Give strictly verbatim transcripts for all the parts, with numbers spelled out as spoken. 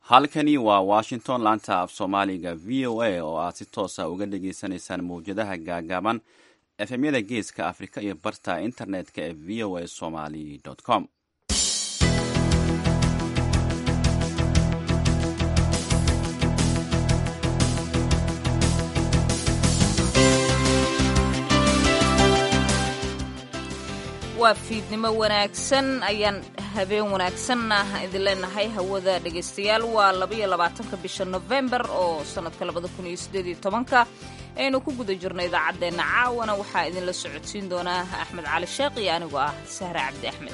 halkani waa washington laanta af soomaaliga v o a oo aad si toosa uga dhagaysanaysaan mawjadaha gaagaaban efemyada geeska afrika iyo barta internetka ee v o a somali com waa fiidnimo wanaagsan ayaan habeen wanaagsanna idin leenahay hawada dhegaystayaal waa labaiyo labaatanka bisha nofembar oo sanadka labada kun iyo siddeed iyo tobanka aynu ku guda jirno idaacaddeenna caawana waxaa idinla socodsiin doonaa axmed cali sheekh iyo anigoo ah sahre cabdi axmed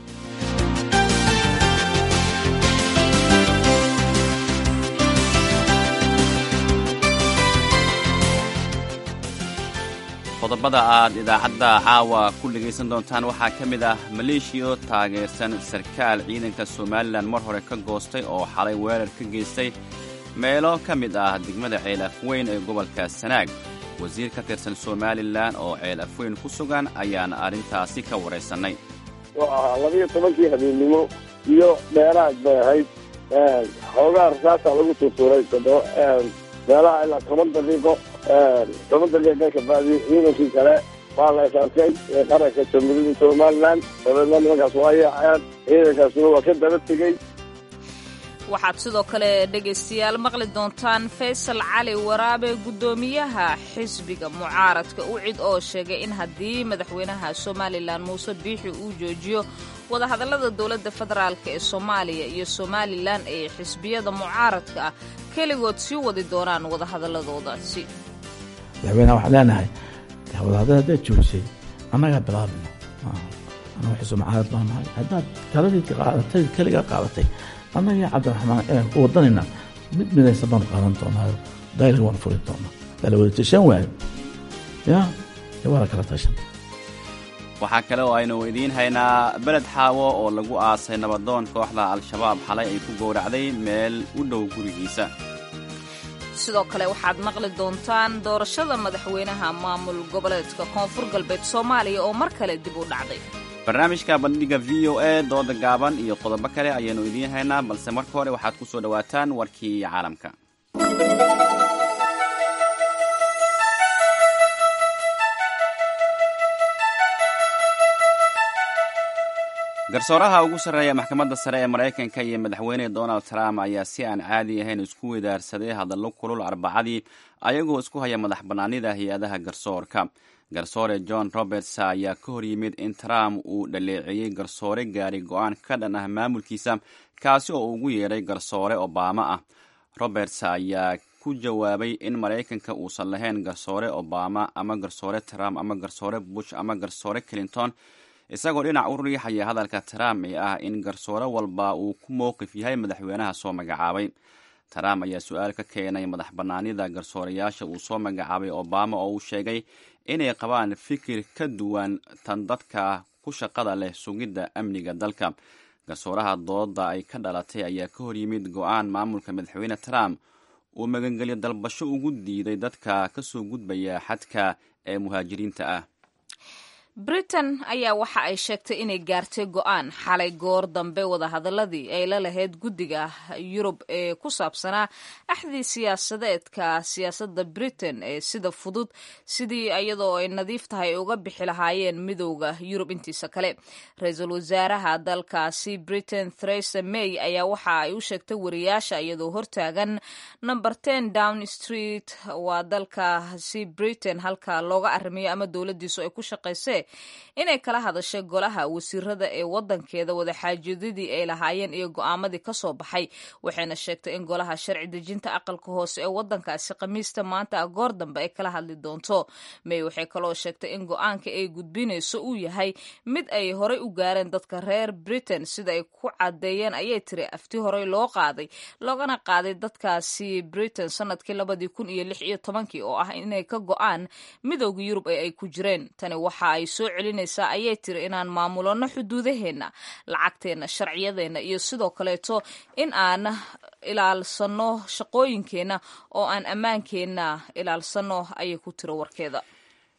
qodobada aad idaacadda caawa ku dhegaysan doontaan waxaa ka mid ah maleeshiyo taageersan sarkaal ciidanka somalilan mar hore ka goostay oo xalay weerar ka geystay meelo ka mid ah degmada ceel afweyn ee gobolka sanaag wasiir ka tirsan somalilan oo ceel afweyn ku sugan ayaana arrintaasi ka waraysannay waa labiyo tobankii habeennimo iyo dheeraad bay ahayd xoogaa rasaasaa lagu tuutuuray meelaha ilaa toban daqiiqo toban daqiiqa ka bacdi ciidankii kale waa la esaarkay ee qaranka jamhuuriyadda somalilan dabeedna nimankaas waa yaaceen ciidankaasuna waa ka daba tegey waxaad sidoo kale dhegaystayaal maqli doontaan faysal cali waraabe guddoomiyaha xisbiga mucaaradka ucid oo sheegay in haddii madaxweynaha somalilan muuse biixi uu joojiyo wadahadallada dowladda federaalk ee soomaaliya iyo somalilan ee xisbiyada mucaaradka ah keligood sii wadi doonaan wadahadalladoodaasi madaxweynaha waxaan leenahay wadahadal haddaad joojisay annagaa bilaabino annaga xisbi mucaarad baan nahay haddaad taladii qaadatay keligaa qaadatay annaga cabdiraxmaan ee ku wadanayna mid midaysan baanu qaadan doonaayo daylar waan furi doonaa dala wada tashan waayo ya ee waa la kala tashan waxaa kale oo aynu idiin haynaa beled xaawo oo lagu aasay nabadoon kooxda al-shabaab xalay ay ku gowracday meel u dhow gurigiisa sidoo kale waxaad maqli doontaan doorashada madaxweynaha maamul goboleedka koonfur galbeed soomaaliya oo mar kale dib u dhacday barnaamijka bandhiga v o a dooda gaaban iyo qodobo kale ayaynu idiin haynaa balse marka hore waxaad ku soo dhowaataan warkii caalamka garsooraha ugu sarreeya maxkamadda sare ee maraykanka iyo madaxweyne donald trump ayaa si aan caadi ahayn isku wadaarsaday hadallo kulul arbacadii ayagoo isku haya madax bannaanida hay-adaha garsoorka garsoore john roberts ayaa ka hor yimid in trump uu dhaleeceeyey garsoore gaari go-aan ka dhan ah maamulkiisa kaasi oo ugu yeedhay garsoore obama ah roberts ayaa ku jawaabay in maraykanka uusan lahayn garsoore obama ama garsoore trump ama garsoore bush ama garsoore clinton isagoo dhinac u riixaya hadalka trump ee ah in garsoore walba uu ku mowqif yahay madaxweynaha soo magacaabay trump ayaa su-aal ka keenay madax bannaanida garsoorayaasha uu soo magacaabay obama oo uu sheegay inay qabaan fikir ka duwan tan dadka ku shaqada leh sugidda amniga dalka garsooraha dooda ay ka dhalatay ayaa ka hor yimid go-aan maamulka madaxweyne trump uu magangelyo dalbasho ugu diiday dadka ka soo gudbaya xadka ee muhaajiriinta ah britain ayaa waxa ay sheegtay inay gaartay go-aan xalay goor dambe wadahadaladii ay la lahayd guddiga yurub ee ku saabsanaa axdii siyaasadeedka siyaasadda britain ee sida fudud sidii iyadoo ay nadiif tahay ay uga bixi lahaayeen midowda yurub intiisa kale ra-iisul wasaaraha dalkaasi britain theresa may ayaa waxa ay u sheegtay wariyaasha iyadoo hortaagan number ten down street waa dalkaasi britain halka looga arrimayo ama dowladiisu ay ku shaqaysee inay kala hadashay golaha wasiirada ee wadankeeda wadaxaajoodadii ay lahaayeen iyo go-aamadii ka soo baxay waxayna sheegtay in golaha sharci dejinta aqalka hoose ee wadankaasi khamiista maanta goor dambe ay kala hadli doonto may waxay kaloo sheegtay in go-aanka ay gudbinayso uu yahay mid ay horey u gaareen dadka reer britain sida ay ku cadeeyeen ayay tiri afti horey loo qaaday loogana qaaday dadkaasi britain sanadkii labadii kun iyo lix iyo tobankii oo ah inay ka go-aan midowda yurub ee ay ku jireen tani waxa ay soo celinaysaa ayay tiri inaan maamulano xuduudaheenna lacagteenna sharciyadeenna iyo sidoo kaleeto in aan ilaalsano shaqooyinkeenna oo aan ammaankeenna ilaalsano ayay ku tiri warkeeda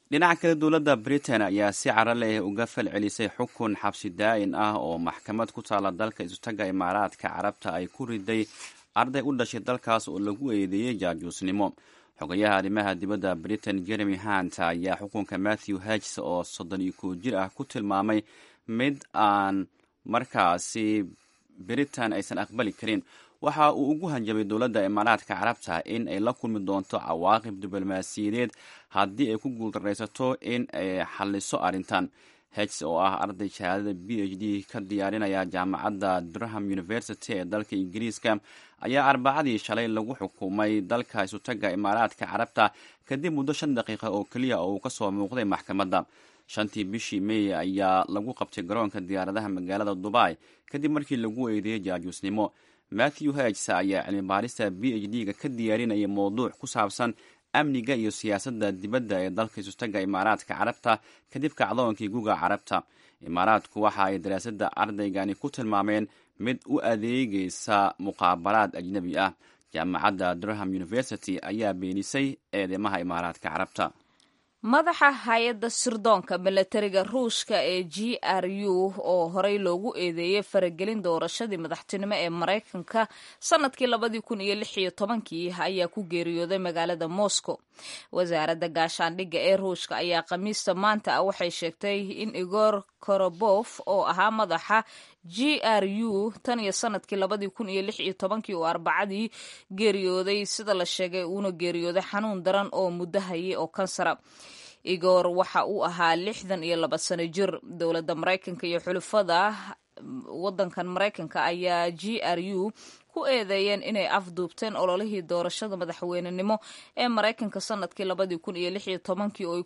dhinaca kale dowladda britain ayaa si cara leh uga fal celisay xukun xabsi daa'in ah oo maxkamad ku taala dalka isutaga imaaraadka carabta ay ku riday arday u dhashay dalkaas oo lagu eedeeyey jaajuusnimo. xogayaha arrimaha dibadda britain jeremy hunt ayaa xukunka matthew hedges oo soddon iyo kow jir ah ku tilmaamay mid aan markaasi britain aysan aqbali karin. waxa uu ugu hanjabay dowladda imaaraadka carabta in ay la kulmi doonto cawaaqib diblomaasiyadeed haddii ay ku guuldaraysato in ay xalliso arrintan. hedges oo ah arday shahaadada b h d ka diyaarinaya jaamacadda durham university ee dalka ingiriiska ayaa arbacadii shalay lagu xukumay dalka isutaga imaaraadka carabta kadib muddo shan daqiiqa oo keliya oo uu kasoo muuqday maxkamadda. shantii bishii may ayaa lagu qabtay garoonka diyaaradaha magaalada dubai kadib markii lagu eedeeyey jaajuusnimo. matthew hedges ayaa cilmi baarista b h d ga ka diyaarinayay mowduuc ku saabsan amniga iyo siyaasadda dibadda ee dalka isutaga imaaraadka carabta kadib kacdoonkii guga carabta. imaaraadku waxa ay daraasadda ardaygani ku tilmaameen mid u adeegaysa muqaabaraad ajnabi ah. jaamacadda durham university ayaa beenisay eedeymaha imaaraadka carabta. madaxa hay-adda sirdoonka milatariga ruushka ee g r u oo horey loogu eedeeyey faragelin doorashadii madaxtinimo ee maraykanka sanadkii labadii kun iyo lix iyo tobankii ayaa ku geeriyooday magaalada moscow. wasaaradda gaashaandhigga ee ruushka ayaa khamiista maanta ah waxay sheegtay in igor korobof oo ahaa madaxa g r u tan iyo sanadkii labadii kun iyo lix iyo tobankii oo arbacadii geeriyooday sida la sheegay uuna geeriyooday xanuun daran oo muddo hayay oo kansara. igor waxa uu ahaa lixdan iyo laba sano jir. dowladda maraykanka iyo xulufada wadankan maraykanka ayaa g r u ku eedeeyeen inay afduubteen ololihii doorashada madaxweynenimo ee maraykanka sanadkii labadii kun iyo lix iyo tobankii oo ay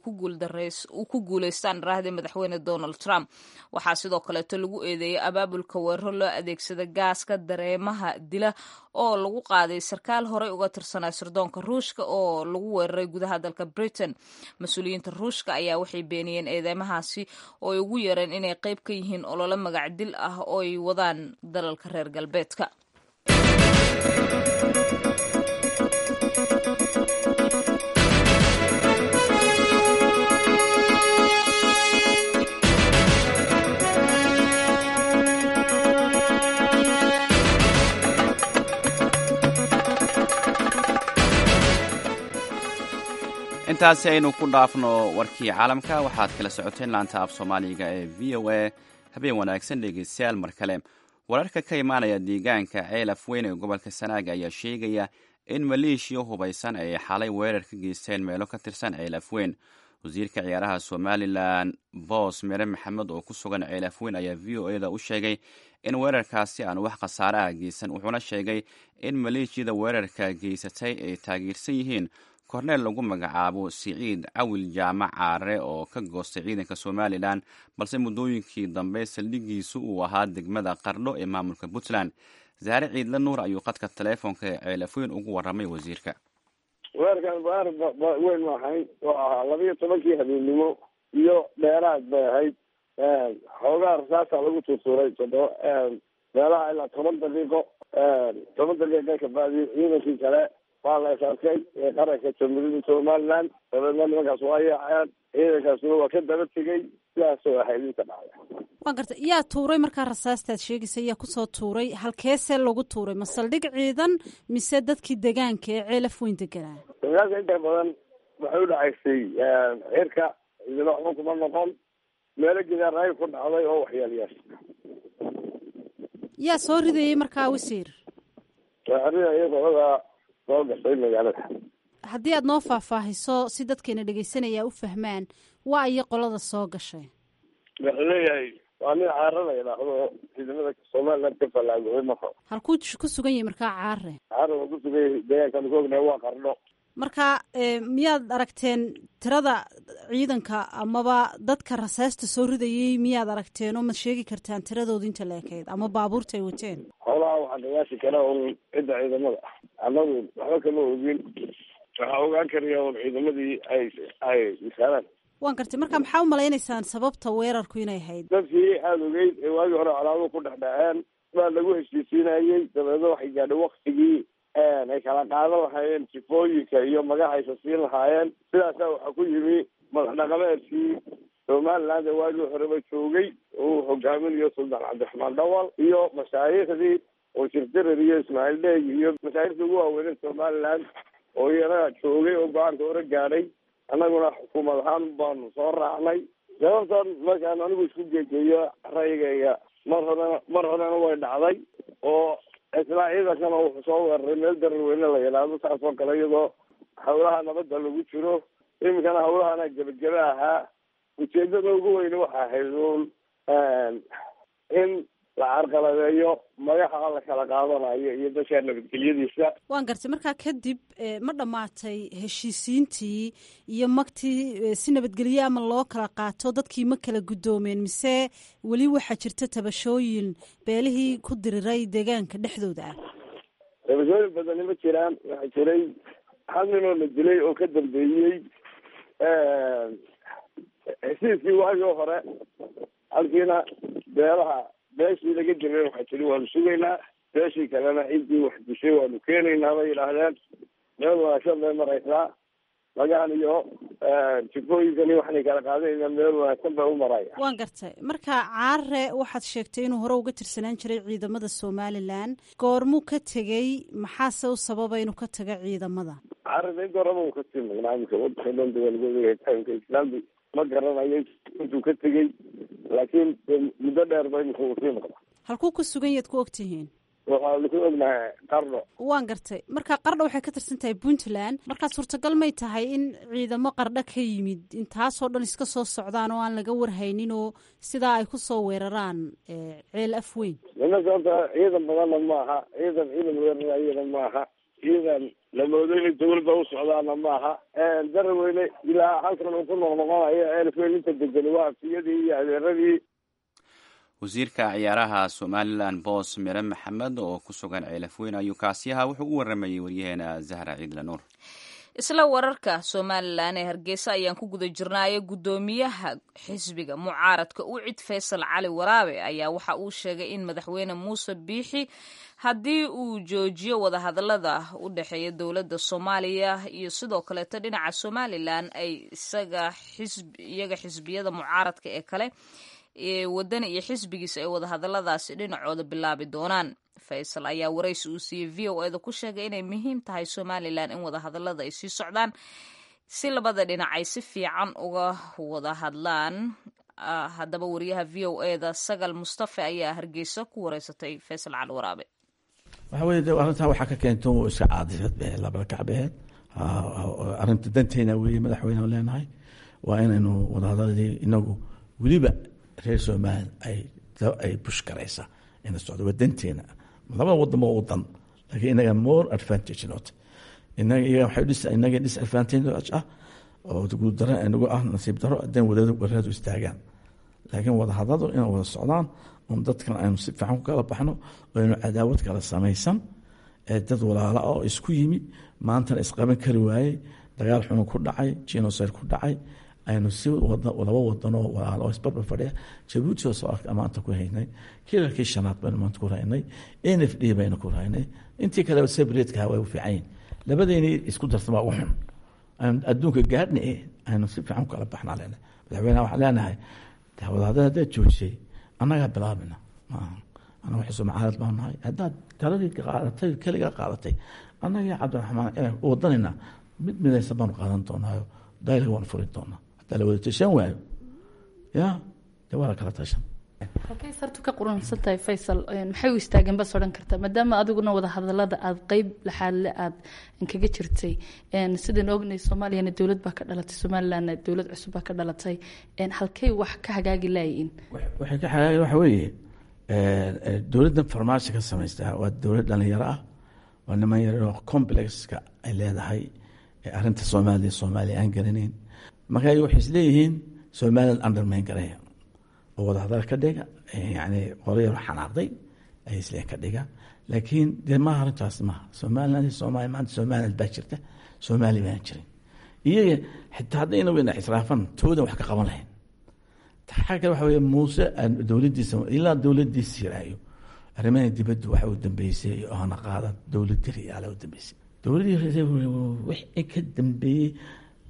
ku guuleystaan raahday madaxweyne donald trump. waxaa sidoo kaleeto lagu eedeeyey abaabulka weeraro loo adeegsada gaaska dareemaha dila oo lagu qaaday sarkaal horey uga tirsanaa sirdoonka ruushka oo lagu weeraray gudaha dalka britain. mas-uuliyiinta ruushka ayaa waxay beeniyeen eedeymahaasi oo ay ugu yareen inay qayb ka yihiin olole magacdil ah oo ay wadaan dalalka reer galbeedka. intaasi aynu ku dhaafno warkii caalamka. waxaad kala socoteen laanta af soomaaliga ee v o a. habeen wanaagsan dhegeystayaal mar kale. wararka ka imaanaya deegaanka ceelaf weyn ee gobolka sanaag ayaa sheegaya in maleeshiya hubaysan ay xalay weerar ka geysteen meelo ka tirsan ceelaf weyn. wasiirka ciyaaraha somalilan boos mere maxamed oo ku sugan ceelaf weyn ayaa v o eda u sheegay in weerarkaasi aan wax khasaare ah geysan. wuxuuna sheegay in maleeshiyada weerarka geysatay ay taageersan yihiin korneel lagu magacaabo siciid cawil jaamac caare oo ka goostay ciidanka somalilan balse muddooyinkii dambe saldhigiisu uu ahaa degmada qardho ee maamulka puntland. zaare ciidle nuur ayuu qadka taleefonka ee ceelafoyn ugu waramay wasiirka. weerarkan baar weyn maahayn oo ahaa labiiyo tobankii habeennimo iyo dheeraad bay ahayd. xoogaa rasaasaa lagu turtuuray todo meelaha ilaa toban daqiiqo toban daqiiqa kabacdi ciidankii kale waa la isarkay ee qaranka jamhuuriyadda somaliland dabeedna nimankaas waa yaaceen ciidankaasuna waa ka daba tegey sidaasoo ahayd inta dhacda. waan garta yaa tuuray markaa rasaastaad sheegaysa yaa kusoo tuuray halkeesee lagu tuuray ma saldhig ciidan mise dadkii degaanka ee ceelaf weyn deganaa? degaanka inta badan waxay u dhacaysay xirka idina waxba kuma noqon meelo gidaaraay ku dhacday oo waxyeelyaasha. yaa soo ridayey markaa wasiir? ridaya qolada soo gashay magaalada. haddii aad noo faahfaahiso si dadkeena dhegaysanaya u fahmaan waa iyo qolada soo gashay. wuxuu leeyahay waa nin caare la yidhaahdo ciidamada somaliland ka falaagooy maqo. halkuu ku sugan yahay markaa caare? caare waa ku sugan yahay deegaankan ku ognahay waa qardho. marka miyaad aragteen tirada ciidanka amaba dadka rasaasta soo ridayay miyaad aragteen oo ma sheegi kartaan tiradooda inta la ekayd ama baabuurta ay wateen? howlaha waxaa qiyaasi kara un cidda ciidamada annagu waxba kama ogin. waxaa ogaan karaya un ciidamadii ay ay misaanaan. waan gartay marka maxaa u malaynaysaan sababta weerarku inay ahayd? dadkii aada ogeyd ee waagii hore colaado ku dhexdhaceen baa lagu heshiisiinayey dabeedna waxay gaadhay waktigii ay kala qaadan lahaayeen sifooyinka iyo magacaysa siin lahaayeen. sidaasaa waxaa ku yimi madax dhaqameedkii somaliland ee waagii horeba joogay uu hogaaminayo suldaan cabdiraxmaan dhawal iyo mashaayiikhdii oo shirdirir iyo ismaaciil dheeg iyo mashaayikhdii ugu waaweynay somaliland oo iyana joogay oo go-aanka hore gaadhay annaguna xukuumad ahaan baanu soo raacnay sababtan markaan anigu isku geegeeyo ra'yigayga mar horena mar horena way dhacday oo isla ciidankana wuxuu soo weeraray meel darar weyne la yidhaahdo saas oo kale iyadoo hawlaha nabadda lagu jiro iminkana hawlahana gebagebe ahaa ujeedada ugu weyne waxa ahayd uun in la carqaladeeyo magaxa la kala qaadanayo iyo dadka nabadgelyadiisa. waan gartay markaa kadib ma dhammaatay heshiisiintii iyo magtii si nabadgelye ama loo kala qaato dadkii ma kala guddoomeen mise weli waxaa jirta tabashooyin beelihii ku diriray deegaanka dhexdooda ah? tabashooyin badani ma jiraan. waxaa jiray hal ninoo la dilay oo ka dambeeyey heshiiskii waagii hore halkiina beelaha beeshii laga dilay waxaa jiri waanu sugaynaa beeshii kalena ciddii wax dishay waanu keenaynaa bay yidhaahdeen meel wanaagsan bay maraysaa magahan iyo jikooyinkani waxanay kala qaadayna meel wanaagsan bay u maraya. waan gartay marka caare waxaad sheegtay inuu hore uga tirsanaan jiray ciidamada somalilan goormuu ka tegey maxaase u sababa inuu ka tago ciidamada? caare inta horeba uu kasii magnaa imika wadanka dhan dawalgoodka islaambi ma garanayo intuu ka tegey laakiin muddo dheer ba imika uu sii maqda. halkuu ku sugan yaad ku ogtihiin? waxaanu ku ognahay qardho. waan gartay marka qardho waxay ka tirsan tahay puntland markaa suurtagal may tahay in ciidamo qardho ka yimid intaasoo dhan iska soo socdaan oo aan laga warhaynin oo sidaa ay kusoo weeraraan ceel af weyn? nimanka horta ciidan badanna maaha ciidan ciidan weerarayana maaha ciidan lamoodo inay dawladda u socdaana maaha daraweyne ilaa halkan uu ku noqnoqonayo elf weyn inta degani waa afiyadii iyo adeeradii. wasiirka ciyaaraha somalilan boos mere maxamed oo ku sugan ceelafweyn ayuu kaasiyaha wuxuu u waramayey waryaheena zahra ciidla nuur. isla wararka somalilan ee hargeysa ayaan ku guda jirnaayo guddoomiyaha xisbiga mucaaradka u cid faysal cali waraabe ayaa waxa uu sheegay in madaxweyne muuse biixi haddii uu joojiyo wadahadalada u dhexeeya dowladda soomaaliya iyo sidoo kaleeto dhinaca somalilan ay isaga xisb iyaga xisbiyada mucaaradka ee kale wadani iyo xisbigiisa ay wadahadaladaasi dhinacooda bilaabi doonaan. faysal ayaa waraysi uu siiyey v o eda ku sheegay inay muhiim tahay somalilan in wadahadalada ay sii socdaan si labada dhinac ay si fiican uga wada hadlaan. haddaba wariyaha v o eda sagal mustafe ayaa hargeysa ku wareysatay faysal cali waraabe. waxa weye arrintaa waxaa ka keento iska caadifad be labada kacbeed arrinta danteena weye madaxweyne leenahay waa inaynu wadahadaladii inagu weliba reer somalilan ay ay bush garaysa ina socdo waa danteena labada wadan waa wadan laakiin inaga more advantage not inaga iyaga waxay dhis inaga disadvantage ah oo guud daro inagu ah nasiib daro haddaan wadaadu wadaadu istaagaan laakiin wada hadaladu inay wada socdaan oo dadkan aynu si fiican ku kala baxno oo aynu cadaawad kala samaysan ee dad walaalo oo isku yimi maantana isqaban kari waayey dagaal xun ku dhacay genocide ku dhacay aynu si laba wadanoo walaalo isbarbar fadhiya jabuuti oo soo arka maanta ku haynay kilalkii shanaad baynu maanta ku raynay n f d baynu ku raynay intii kaleba separateka way u fiicanyiin labadeeni isku darsan waa u xun adduunka gaadhna e aynu si fiican ku kala baxnaa leenahay madaxweyneha waxaan leenahay wadahadal haddaad joojisay annagaa bilaabina maaha ana waxayso mucaarad baan nahay haddaad taladii qaadatay keligaa qaadatay annagii cabdiraxmaan wadanina mid midaysan baanu qaadan doonaayo dayla waan furin doonaa hadaa la wada tashan waayo ya de waa la kala tashan. halkay sartu ka quransan tahay faysal maxay u istaageen bas odhan kartaa maadaama adiguna wada hadalada aad qeyb laxaadle aad kaga jirtay sidaan ognay soomaaliyana dowlad baa ka dhalatay somalilandna dowlad cusub baa ka dhalatay halkay wax ka hagaagi laayiin? waxay ka hagaagi waxa weeye dowladdan farmaajo ka samaystaa waa dowlad dhalinyaro ah waa niman yaroo complexka ay leedahay arrinta soomaaliya soomaaliya aan garanayn marka waxay isleeyihiin somaliland undermayn garaya oo wadahadal ka dhiga yani qoryaro xanaaqday ay isleen ka dhiga laakiin dee maaha arrintaas maaha somaliland soomaaliya maanta somaliland baa jirta soomaaliya baan jirin iyaga xitaa haddayna weyna israafan toodan wax ka qaban lahayn xagga kale waxa weye muuse dowladdiisa ilaa dowladdiisa yaraayo arrimaha dibadda waxa u dambeysay oo hana qaadan dowladda riyaala u dambeysay dowladdii wixii ka dambeeyey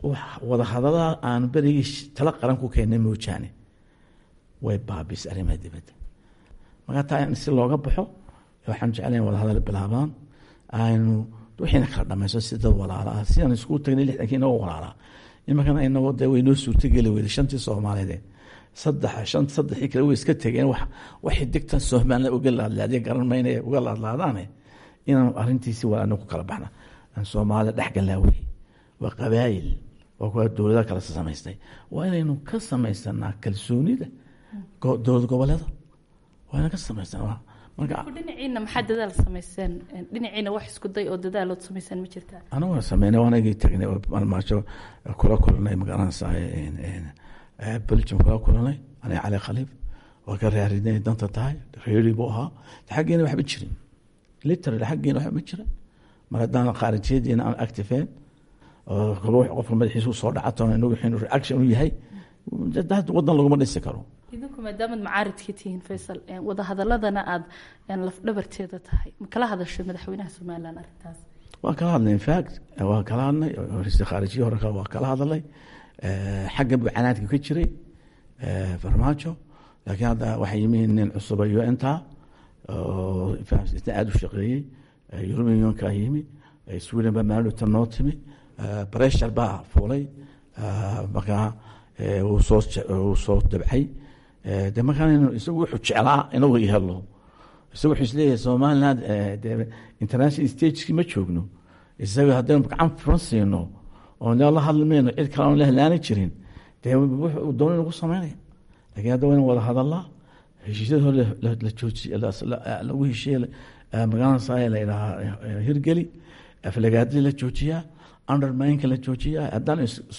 wada hadalada aan berigii tala qaran ku keennay moojaane way baabis arrimaha dibadda. marka taa in si looga baxo waxaan jeclayn wada hadal bilaabaan aynu wixiina kala dhamayso si dad walaala ah sidaan isku tagnay lixdankii inagoo walaalaa imankana inagoo dee waynoo suurtogeli weyday shantii soomaaliyeed saddex shan saddexii kale way iska tegeen wax waxay degtan Soomaaliya uga laadlaadeen garan maynay uga laadlaadaane inaan arrintiisi walaano ku kala baxna aan Soomaaliya dhaxgalaaway waa qabaayil waa kuwa dawladda kala samaystay waa inaynu ka samaysanaa kalsoonida dowlad goboleeda waa inaan ka samaysanaa marka dhinaciina maxaa dadaal samayseen dhinaciina wax isku day oo dadaalood samayseen ma jirtaa anagu sameynay waan ay tagnay maalmaasho kula kulnay magaranaysaa Belgium kula kulnay ana Ali Khaliif oo ka raadinay danta tahay reeri buu ahaa xageena waxba jirin literally xageena waxba jirin maradaan qaarijeedina aan activate oo ruux qofka madaxiisu soo dhacato inuu wixii reaction u yahay dad wadan lagu dhisi karo idinku maadaama macaaridkii tihiin Faysal wada hadaladana aad laf dhabarteeda tahay ma kala hadashay madaxweynaha Soomaaliland arrintaas waa kala hadlay in fact waa kala hadlay raiisul khaarijiye hore waa kala hadlay xagga bucanaadka ka jiray farmaajo laakiin hadda waxay yihiin nin cusub iyo inta oo fahamsiisna aad u shaqeeyay European ka yimi Sweden ba maalu tanotimi pressure ba fuulay marka uu soo uu soo dabcay de markaan isagu wuxuu jeclaa inuu yeelo isagu wuxuu isleeyahay Soomaaliland international stage ma joogno isagu haddaan gacan Faransiino oo la hadlayno cid kale oo la helaani jirin de wuxuu doonay inuu sameeyo laakiin hadda waan wada hadalnaa heshiisyada hore la joojiyay lagu heshiiyay magaalada Soomaaliya la ilaa hirgeli aflagaadi la joojiyaa undermine la joojiyaa haddaan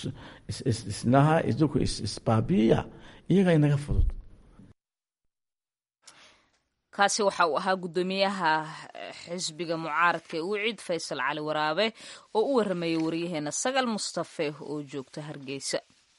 isnaha isku isbaabiya iyaga inaga fudud. kaasi waxa uu ahaa gudoomiyaha xisbiga mucaaradka ee Wicid Faysal Cali Waraabe oo u waramayay wariyaheena Sagal Mustafa oo joogta Hargeysa.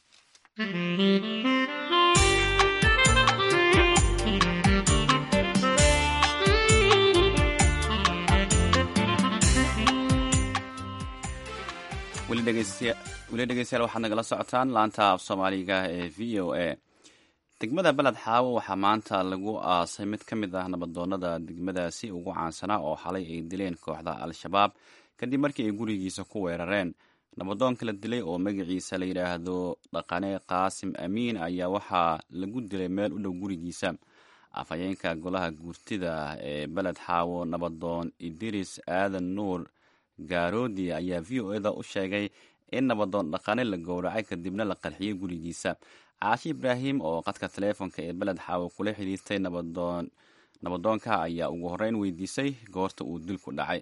weli dhegeystayaal waxaad nagala socotaan laanta af Soomaaliga ee V O A. degmada Balad Xaawo waxaa maanta lagu aasay mid ka mid ah nabadoonnada degmadaasi ugu caansanaa oo xalay ay dileen kooxda Al-Shabaab kadib markii ay gurigiisa ku weerareen. nabadoonka la dilay oo magaciisa la yidhaahdo Dhaqane Qaasim Amiin ayaa waxaa lagu dilay meel u dhow gurigiisa. afhayeenka golaha guurtida ee Balad Xaawo nabadoon Idris Aadan Nuur Gaaroodi ayaa V O A da u sheegay in nabadoon Dhaqane la gowracay kadibna la qarxiyay gurigiisa. Caashi Ibraahim oo qadka teleefonka ee Balad Xaawo kula xiriirtay nabadoon nabadoonka ayaa ugu horeyn weydiisay goorta uu dilku dhacay.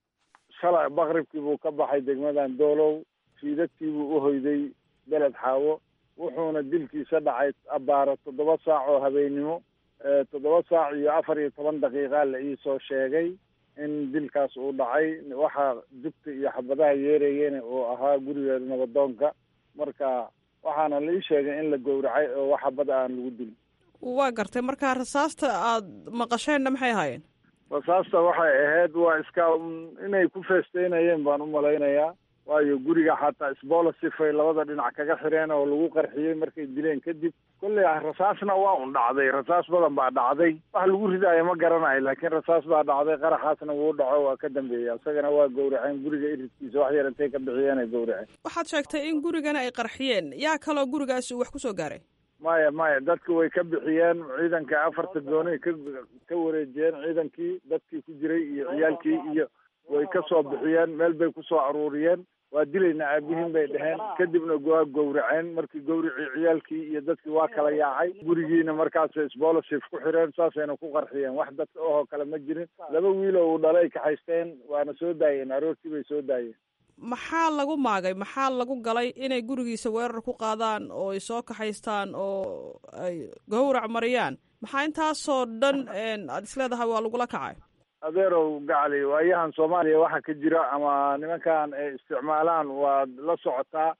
shalay baqribkii buu ka baxay degmadan Doolow fiidadkii buu u hoyday Balad Xaawo wuxuuna dilkiisa dhacay abaaro toddoba saac oo habeenimo toddoba saac iyo afar iyo toban daqiiqa la ii soo sheegay in dilkaas uu dhacay. waxaa jugta iyo xabadaha yeerayeen oo ahaa guriga nabadoonka marka waxaana la ii sheegay in la gowracay oo wax xabada aan lagu dilin. waa gartay marka rasaasta aad maqasheenna maxay ahaayeen? rasaasta waxay ahayd waa iska inay ku feesteynayeen baan u malaynayaa waayo guriga xataa isboola sifay labada dhinac kaga xireen oo lagu qarxiyey markay dileen kadib kolley rasaasna waa un dhacday rasaas badan baa dhacday wax lagu ridaayo ma garanayo laakiin rasaas baa dhacday qaraxaasna wuu dhaco waa ka dambeeyay isagana waa gowraceen guriga iridkiisa wax yar intay ka bixiyeen ay gowraceen. waxaad sheegtay in gurigana ay qarxiyeen yaa kaloo gurigaasi wax kusoo gaaray? maya maya dadka way ka bixiyeen ciidanka afarta gooni ka ka wareejiyeen ciidankii dadkii ku jiray iyo ciyaalkii iyo way ka soo bixiyeen meel bay ku soo aruuriyeen waa dilayna aabihiin bay dhaheen kadibna waa gowraceen markii gowricii ciyaalkii iyo dadkii waa kala yaacay gurigiina markaasay sboolasif ku xireen saasayna ku qarxiyeen wax dadka oo kale ma jirin laba wiil oo uu dhalay kaxaysteen waana soo daayeen aroortii bay soo daayeen. maxaa lagu maagay maxaa lagu galay inay gurigiisa weerar ku qaadaan oo ay soo kaxaystaan oo ay gowrac mariyaan maxaa intaasoo dhan aad isleedahay waa lagula kacay? adeerow gacali waayahan Soomaaliya waxa ka jira ama nimankan ay isticmaalaan waa la socotaa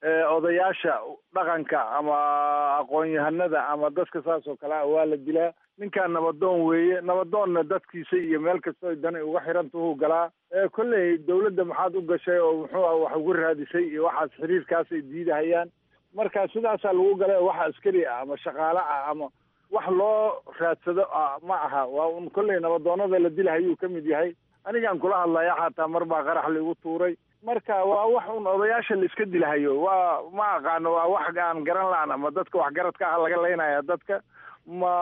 odayaasha dhaqanka ama aqoon-yahanada ama dadka saas oo kale ah waa la dilaa. ninkaan nabadoon weeye, nabadoonna dadkiisa iyo meel kastoo dani uga xirantuhu galaa. kolley dawladda maxaad u gashay oo muxuu ah wax ugu raadisay iyo waxaas xiriirkaasay diidahayaan. marka sidaasaa lagu galay wax askari ah ama shaqaale ah ama wax loo raadsado ma aha. waa un kolley nabadoonada la dilahayuu ka mid yahay. anigaan kula hadlaya xataa mar baa qarax laigu tuuray. marka waa wax un odayaasha la iska dilahayo. waa ma aqaano, waa wax aan garan la-aan ama dadka waxgaradka ah laga laynaya dadka. ma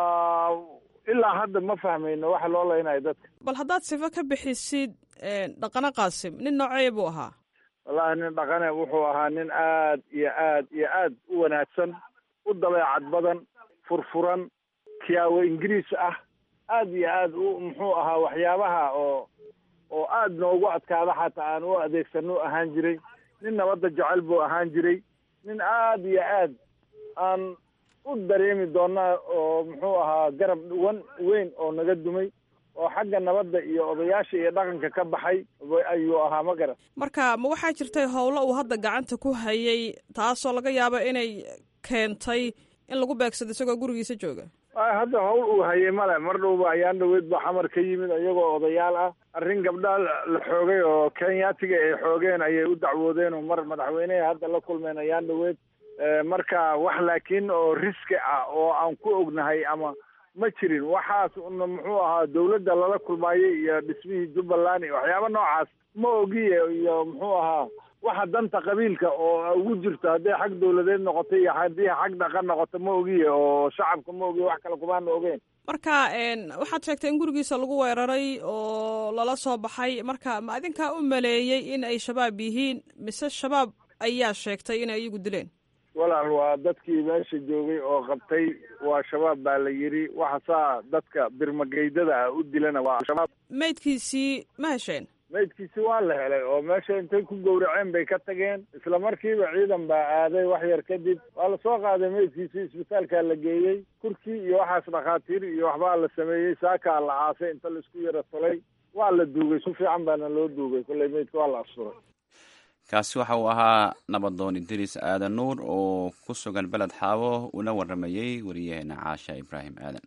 ilaa hadda ma fahmayno waxa loo leynayo dadka. bal haddaad sifo ka bixisid dhaqane qaasim, nin noocee buu ahaa? wallahi nin dhaqane wuxuu ahaa nin aad iyo aad iyo aad u wanaagsan, u dabeecad badan, furfuran, kiyaawo ingiriis ah, aad iyo aad u muxuu ahaa waxyaabaha oo oo aad noogu adkaada xataa aan u adeegsano ahaan jiray. nin nabadda jecel buu ahaan jiray. nin aad iyo aad aan u dareemi doonaa oo muxuu ahaa garab wan weyn oo naga dumay oo xagga nabadda iyo odayaasha iyo dhaqanka ka baxay ayuu ahaa. ma garan. marka ma waxaa jirtay howlo uu hadda gacanta ku hayay taasoo laga yaabo inay keentay in lagu beegsado isagoo gurigiisa jooga? hadda hawl uu hayay male. mar dhowba ayaan dhaweyd ba xamar ka yimid iyagoo odayaal ah. arrin gabdhaa la xoogay oo kenyaatiga ay xoogeen ayay u dacwoodeen oo mar madaxweyneha hadda la kulmeen ayaan dhaweyd. marka wax laakiin oo riski ah oo aan ku ognahay ama ma jirin. waxaas una muxuu ahaa dawladda lala kulmaayay iyo dhismihii jubbaland iyo waxyaaba noocaas ma ogiye iyo muxuu ahaa waxa danta qabiilka oo ugu jirto hadday xag dawladeed noqoto iyo haddii xag dhaqan noqoto ma ogiye oo shacabka ma ogiye wax kale kumaana ogeen. marka waxaad sheegtay in gurigiisa lagu weeraray oo lala soo baxay. marka ma adinkaa u maleeyey in ay shabaab yihiin mise shabaab ayaa sheegtay inay iyagu dileen? walaal waa dadkii meesha joogay oo qabtay. waa shabaab baa la yidhi. waxa saa dadka birmageydada ah u dilana waa shabaab. maydkiisii ma hesheen? maydkiisi waa la helay oo meesha intay ku gowraceen bay ka tageen. isla markiiba ciidan baa aaday wax yar kadib. waa la soo qaaday maydkiisi, isbitaalkaa la geeyey. kurkii iyo waxaas dhakhaatiir iyo waxbaa la sameeyey. saakaa la aasay inta laisku yaro tolay. waa la duugay, si fiican baana loo duugay. kolley maydka waa la asturay. kaasi waxa uu ahaa nabadoon idriis aadan nuur oo ku sugan beled xaabo, una waramayey wariyaheena caasha ibraahim aadan.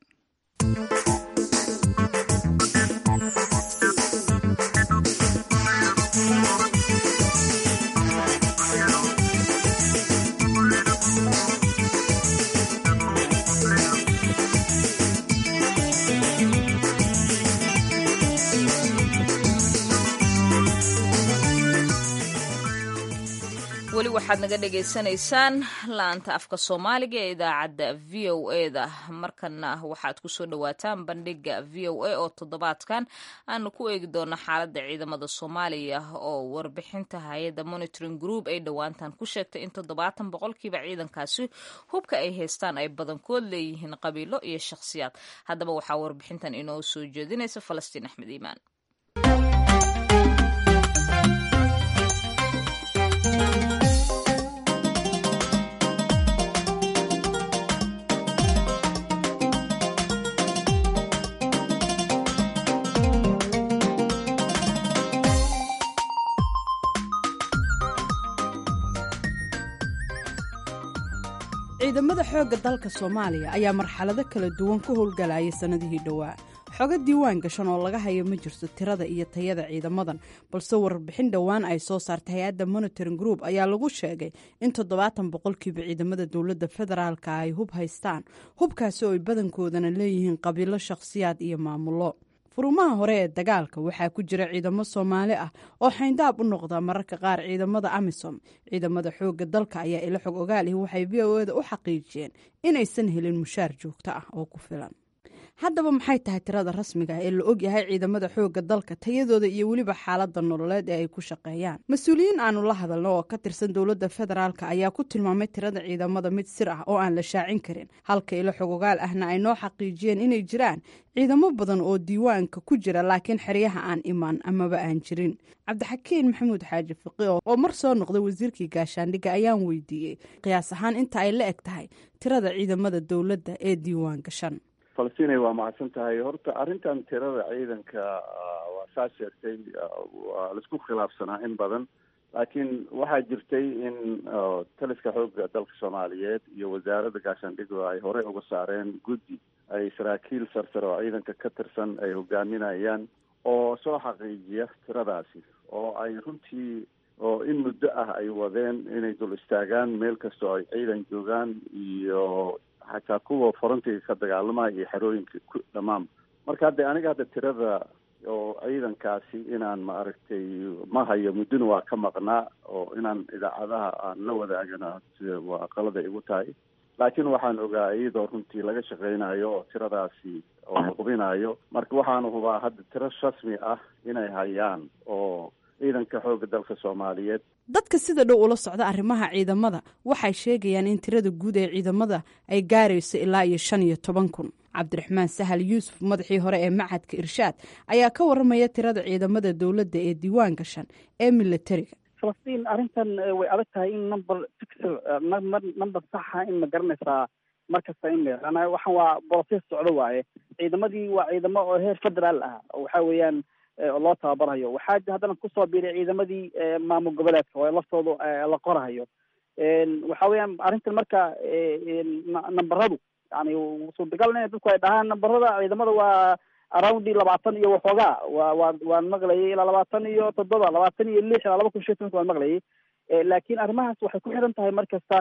weli waxaad naga dhagaysanaysaan laanta afka soomaaliga ee idaacadda v o e da. markana waxaad kusoo dhawaataan bandhiga v o a oo toddobaadkan aanu ku eegi doono xaaladda ciidamada soomaaliya oo warbixinta hay-adda monitoring group ay dhowaantan ku sheegtay in toddobaatan boqolkiiba ciidankaasi hubka ay haystaan ay badankood leeyihiin qabiilo iyo shakhsiyaad. haddaba waxaa warbixintan inoo soo jeedinaysa falastiin axmed iimaan. ciidamada xoogga dalka soomaaliya ayaa marxalado kala duwan ku howlgalayay sannadihii dhowaa. xogo diiwaan gashan oo laga hayo ma jirto tirada iyo tayada ciidamadan, balse warbixin dhowaan ay soo saartay hay-adda monitoring group ayaa lagu sheegay in toddobaatan boqolkiiba ciidamada dowladda federaalka ay hub haystaan. hubkaasi oo ay badankoodana leeyihiin qabiilo, shakhsiyaad iyo maamulo. furumaha hore ee dagaalka waxaa ku jira ciidamo Soomaali ah oo xayndaab u noqda mararka qaar ciidamada AMISOM. ciidamada xoogga dalka ayaa ila xog ogaal ah waxay V O A da u xaqiijiyeen inaysan helin mushaar joogto ah oo ku filan. haddaba maxay tahay tirada rasmiga ah ee la og yahay ciidamada xoogga dalka, tayadooda iyo weliba xaaladda nololeed ee ay ku shaqeeyaan? mas-uuliyiin aanu la hadalno oo ka tirsan dowladda federaalka ayaa ku tilmaamay tirada ciidamada mid sir ah oo aan la shaacin karin, halka ilo xog ogaal ahna ay noo xaqiijiyeen inay jiraan ciidamo badan oo diiwaanka ku jira laakiin xeryaha aan imaan amaba aan jirin. cabdixakiin maxamuud xaaji fiqi oo mar soo noqday wasiirkii gaashaandhigga ayaan weydiiyey qiyaas ahaan inta ay la eg tahay tirada ciidamada dowladda ee diiwaan gashan. falastinay waa mahadsan tahay. horta arrintan tirada ciidanka waa saa sheegtay waa laisku khilaafsanaa in badan, laakiin waxaa jirtay in taliska xoogga dalka soomaaliyeed iyo wasaaradda gaashaandhigga ay horey uga saareen guddi ay saraakiil sarsare oo ciidanka ka tirsan ay hogaaminayaan oo soo xaqiijiya tiradaasi oo ay runtii oo in muddo ah ay wadeen inay dul istaagaan meel kasta oo ay ciidan joogaan iyo xataa kuwa farantiga ka dagaalamaya iyo xerooyinka ku dhammaan marka hadda aniga hadda tirada oo ciidankaasi inaan maaragtay ma hayo muddona waa ka maqnaa oo inaan idaacadaha aan la wadaagana waa qalada igu tahay laakiin waxaan ogaa iyadoo runtii laga shaqaynayo oo tiradaasi oo la hubinayo marka waxaanu hubaa hadda tiro rasmi ah inay hayaan oo ciidanka xoogga dalka soomaaliyeed. dadka sida dhow ula socda arrimaha ciidamada waxay sheegayaan in tirada guud ee ciidamada ay gaarayso ilaa iyo shan iyo toban kun. cabdiraxmaan sahal yuusuf madaxii hore ee macadka irshaad ayaa ka waramaya tirada ciidamada dowladda ee diiwaan gashan ee militariga. falastiin arrintan way adag tahay in number number saxa in ma garanaysaa markasta in la waxaan waa process socdo waaye ciidamadii waa ciidamo oo heer federaal ah waxa weeyaan loo tababarayo waxaa haddana kusoo biiray ciidamadii maamul goboleedka oo laftooda la qorahayo waxa weeyaan arrintan marka nambaradu yani suurtagal in dadku ay dhahaan nambarada ciidamada waa aroundi labaatan iyo waxoogaa waa waa waan maqlayay ilaa labaatan iyo toddoba labaatan iyo lix ilaa laba kun shan waan maqlayay laakiin arrimahaas waxay ku xiran tahay mar kasta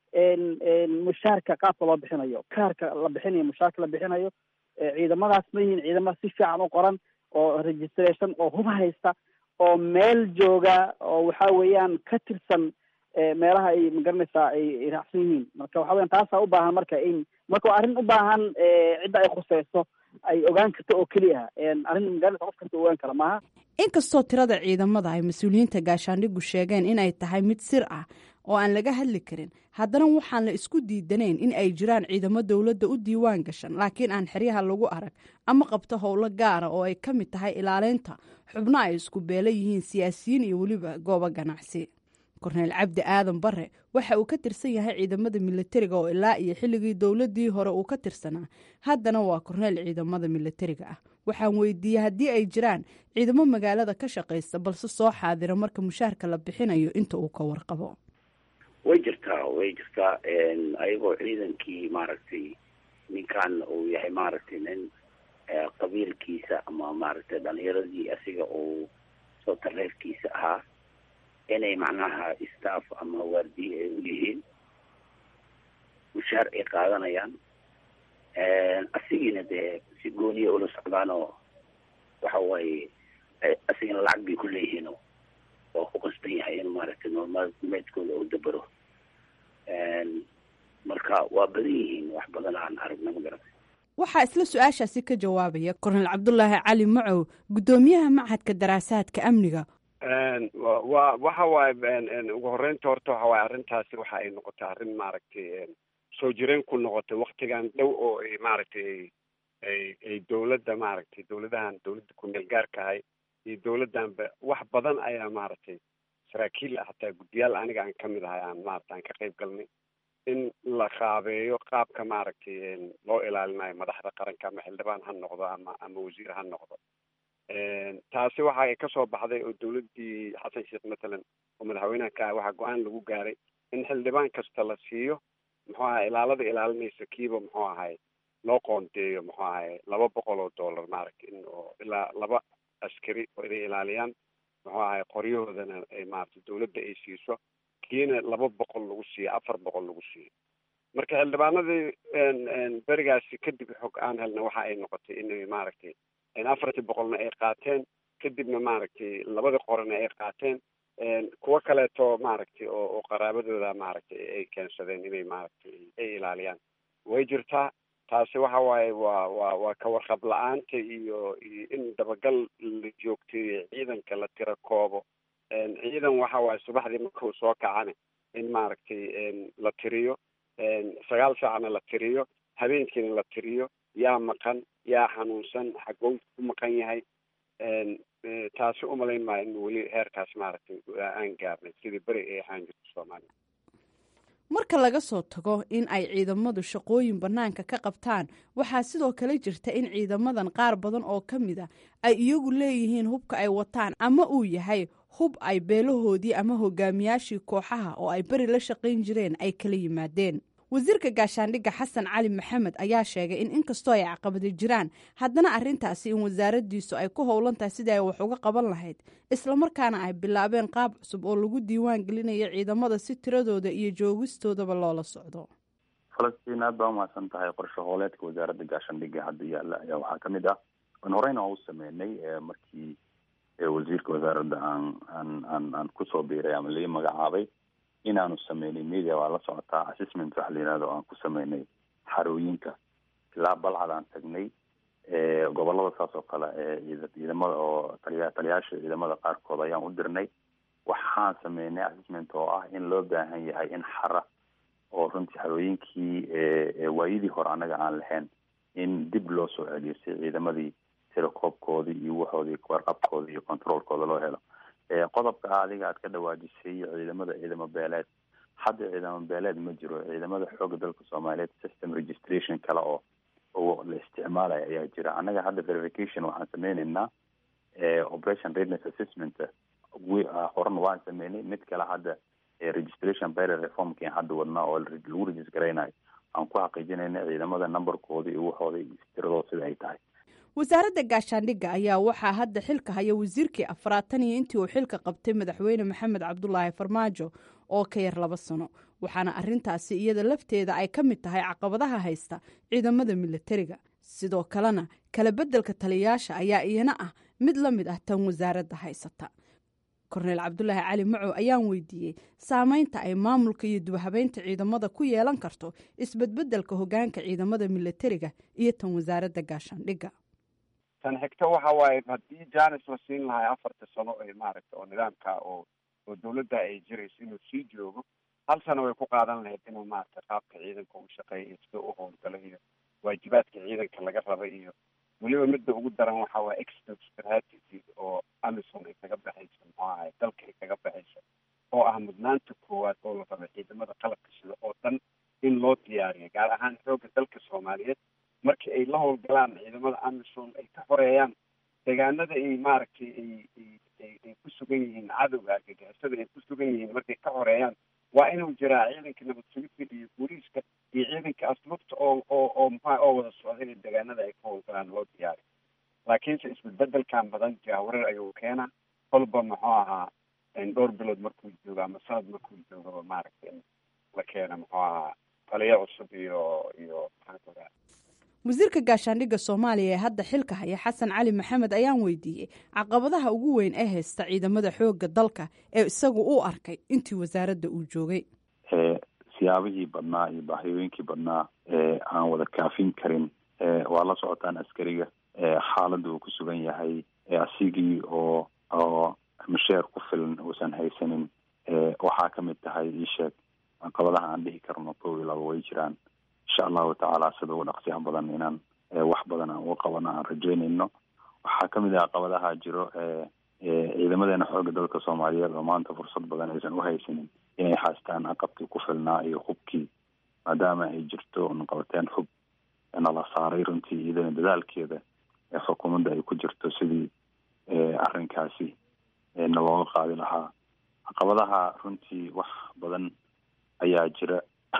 mushaarka qaabka loo bixinayo kaarka la bixinayo mushaarka la bixinayo ciidamadaas ma yihiin ciidamada si fiican u qoran oo registration oo hub haysta oo meel jooga oo waxa weeyaan ka tirsan meelaha ay magaranaysaa ay raacsan yihiin marka waxa weyan taasaa u baahan marka in marka waa arrin u baahan cidda ay khuseyso ay ogaan karto oo keliya arrin magaranaysa qof kasta ogaan kara maaha. inkastoo tirada ciidamada ay mas-uuliyiinta gaashaandhigu sheegeen in ay tahay mid sir ah oo aan laga hadli karin haddana waxaan la isku diidanayn in ay jiraan ciidamo dowladda u diiwaan gashan laakiin aan xeryaha lagu arag ama qabto howlo gaara oo ay ka mid tahay ilaaleynta xubno ay isku beela yihiin siyaasiyiin iyo weliba goobo ganacsi. korneyl cabdi aadan bare waxa uu ka tirsan yahay ciidamada militariga oo ilaa iyo xilligii dowladii hore uu ka tirsanaa haddana waa korneyl ciidamada militariga ah. waxaan weydiiyey haddii ay jiraan ciidamo magaalada ka shaqaysta balse soo xaadira marka mushaarka la bixinayo inta uu ka warqabo. way jirtaa way jirtaa ayagoo ciidankii maaragtay ninkan uu yahay maaragtay nin qabiilkiisa ama maaragtay dhalinyaradii asiga uu soo tareerkiisa ahaa inay macnaha staff ama waardiye ay u yihiin mushaar ay qaadanayaan asigiina dee si gooniya ula socdaan oo waxa waaye asigana lacag bay ku leeyihiin oo ku qasban yahay in maaragtay noolmaalmeedkooda uu dabaro marka waa badan yihiin wax badan aan aragna ma garatay. waxaa isla su-aashaasi ka jawaabaya korneyl cabdulaahi cali macow guddoomiyaha machadka daraasaadka amniga. wa waxa waaye ugu horeynta horta waxa waaye arrintaasi waxa ay noqotay arrin maaragtay soo jireen ku noqotay waktigan dhow oo ay maaragtay ay ay dowladda maaragtay dowladahan dowladda ku meel gaarka ahay iyo dowladdanba wax badan ayaa maaragtay saraakiil hataa guddiyaal aniga aan kamid ahay aan maaragtay aan ka qayb galnay in la qaabeeyo qaabka maaragtay loo ilaalinayo madaxda qaranka ama xildhibaan ha noqdo ama ama wasiir ha noqdo. taasi waxa ay kasoo baxday oo dowladdii xasan sheekh matalan oo madaxweynaha ka ah waxaa go-aan lagu gaaray in xildhibaan kasta la siiyo muxuu ahay ilaalada ilaalinaysa kiiba muxuu ahay loo qoondeeyo muxuu ahay laba boqol oo dollar maaragtay in oo ilaa laba askari oo inay ilaaliyaan muxuu ahay qoryahoodana ay maaragtay dowladda ay siiso kiina laba boqol lagu siiyo afar boqol lagu siiyo. marka xildhibaanadii berigaasi kadib xog aan helna waxa ay noqotay inay maaragtay in afartii boqolna ay qaateen kadibna maaragtay labada qorana ay qaateen kuwo kaleeto maaragtay oo oo qaraabadooda maaragtay ay keensadeen inay maaragtay ay ilaaliyaan way jirtaa. taasi waxa waaye waa waa waa ka warqab la-aanta iyo iyo in dabagal la joogteeyo ciidanka la tira koobo ciidan waxa waaye subaxdii markuu soo kacana in maaragtay la tiriyo sagaal saacna la tiriyo habeenkiina la tiriyo yaa maqan yaa xanuunsan xagow ku maqan yahay taasi umalayn maayo in weli heerkaas maaragtay aan gaarnay sidii beri ay ahaan jirto soomaaliya. marka laga soo tago in ay ciidamadu shaqooyin bannaanka ka qabtaan waxaa sidoo kale jirta in ciidamadan qaar badan oo ka mid a ay iyagu leeyihiin hubka ay wataan ama uu yahay hub ay beelahoodii ama hogaamiyaashii kooxaha oo ay beri la shaqayn jireen ay kala yimaadeen. wasiirka gaashaandhigga xasan cali maxamed ayaa sheegay in inkastoo ay caqabadi jiraan haddana arrintaasi in wasaaraddiisu ay ku howlan tahay sidii ay wax uga qaban lahayd islamarkaana ay bilaabeen qaab cusub oo lagu diiwaan gelinayo ciidamada si tiradooda iyo joogistoodaba loola socdo. falastiin aad baa umahadsan tahay qorshe hooleedka wasaaradda gaashaandhigga hadda yaalla ayaa waxaa ka mid ah an horeyna waa u sameynay markii wasiirka wasaaradda aan aan aan aan kusoo biiray ama lii magacaabay inaanu sameynay media waa la socotaa assessment waxa la yihahdo aan ku sameynay xarooyinka ilaa balcad aan tagnay gobolada saas oo kale ciidamada oo taliya taliyaasha ciidamada qaarkood ayaan u dirnay waxaan sameynay assessment oo ah in loo baahan yahay in xara oo runtii xarooyinkii waayidii hore annaga aan lahayn in dib loo soo celiyo si ciidamadii tirakoobkoodii iyo waxoodii warqabkoodii iyo controlkooda loo helo. qodobka adiga aad ka dhawaajisay ciidamada ciidamo beeleed hadda ciidamo beeleed ma jiro. ciidamada xooga dalka soomaaliyeed system registration kale oo oo la isticmaalaya ayaa jira. annaga hadda verification waxaan sameyneynaa operation readiness assessment horan waan sameynay mid kale hadda registration beele reformki hadda wadnaa oo lagu registergareynayo aan ku xaqiijinayna ciidamada numberkooda iyo waxooda tiradooda sida ay tahay. wasaaradda gaashaandhigga ayaa waxaa hadda xilka haya wasiirkii afraatan iyo intii uu xilka qabtay madaxweyne maxamed cabdulaahi farmaajo oo ka yar laba sano waxaana arintaasi iyada lafteeda ay ka mid tahay caqabadaha haysta ciidamada milatariga. sidoo kalena kala beddelka taliyayaasha ayaa iyana ah mid la mid ah tan wasaaradda haysata. korneyl cabdulaahi cali macow ayaan weydiiyey saameynta ay maamulka iyo dubhabeynta ciidamada ku yeelan karto isbedbedelka hogaanka ciidamada milatariga iyo tan wasaaradda gaashaandhigga. tan xigto waxa waaye haddii janis la siin lahay afarta sano ee maaragta oo nidaamka oo oo dawladda ay jirayso inuu sii joogo hal sano way ku qaadan lahayd inuu maaragta qaabka ciidanka u shaqeeya iyo sida u howlgala iyo waajibaadka ciidanka laga raba iyo weliba midda ugu daran waxa waaye exit strategy oo amison ay kaga baxayso muxuu ahay dalka ay kaga baxayso oo ah mudnaanta koowaad oo la raba ciidamada qalabka sida oo dhan in loo diyaariyo gaar ahaan xoogga dalka soomaaliyeed markii ay la howlgalaan ciidamada amison ay ka xoreeyaan deegaanada ay maaragtay ay ay ay ku sugan yihiin cadowga argagixisada ay ku sugan yihiin markay ka xoreeyaan waa inuu jiraa ciidanka nabad sugidda iyo booliiska iyo ciidanka asluubta oo oo oo maxaa oo wada socda inay deegaanada ay ka howlgalaan loo diyaariyo. laakiinse isbedbedelkan badan jahwareer ayuu keenaa kolba muxuu ahaa dhowr bilood markuu joogo ama sanad markuu joogaba maaragtay la keena muxuu ahaa taliyo cusub iyo iyo maxaa wasiirka gaashaandhigga soomaaliya ee hadda xilka haya xasan cali maxamed ayaan weydiiyey caqabadaha ugu weyn ee haysta ciidamada xoogga dalka ee isagu u arkay intii wasaaradda uu joogay. siyaabihii badnaa iyo baahiyooyinkii badnaa ee aan wada kaafin karin waa la socotaan askariga xaaladda uu ku sugan yahay asigii oo oo masheer ku filan uusan haysanin waxaa ka mid tahay iisheeg caqabadaha aan dhihi karno kow iyo laba way jiraan. insha allahu tacaala sida ugu dhaqsiyaha badan inaan wax badan aan uga qabano aan rajeynayno. waxaa kamid ah caqabadaha jiro ciidamadeena xooga dalka soomaaliyeed oo maanta fursad badan aysan u haysanin inay haystaan aqabkii ku filnaa iyo hubkii maadaama ay jirto naqabateen hub nala saaray runtii iyadana dadaalkeeda ee xukuumadda ay ku jirto sidii arrinkaasi na looga qaadi lahaa. caqabadaha runtii wax badan ayaa jira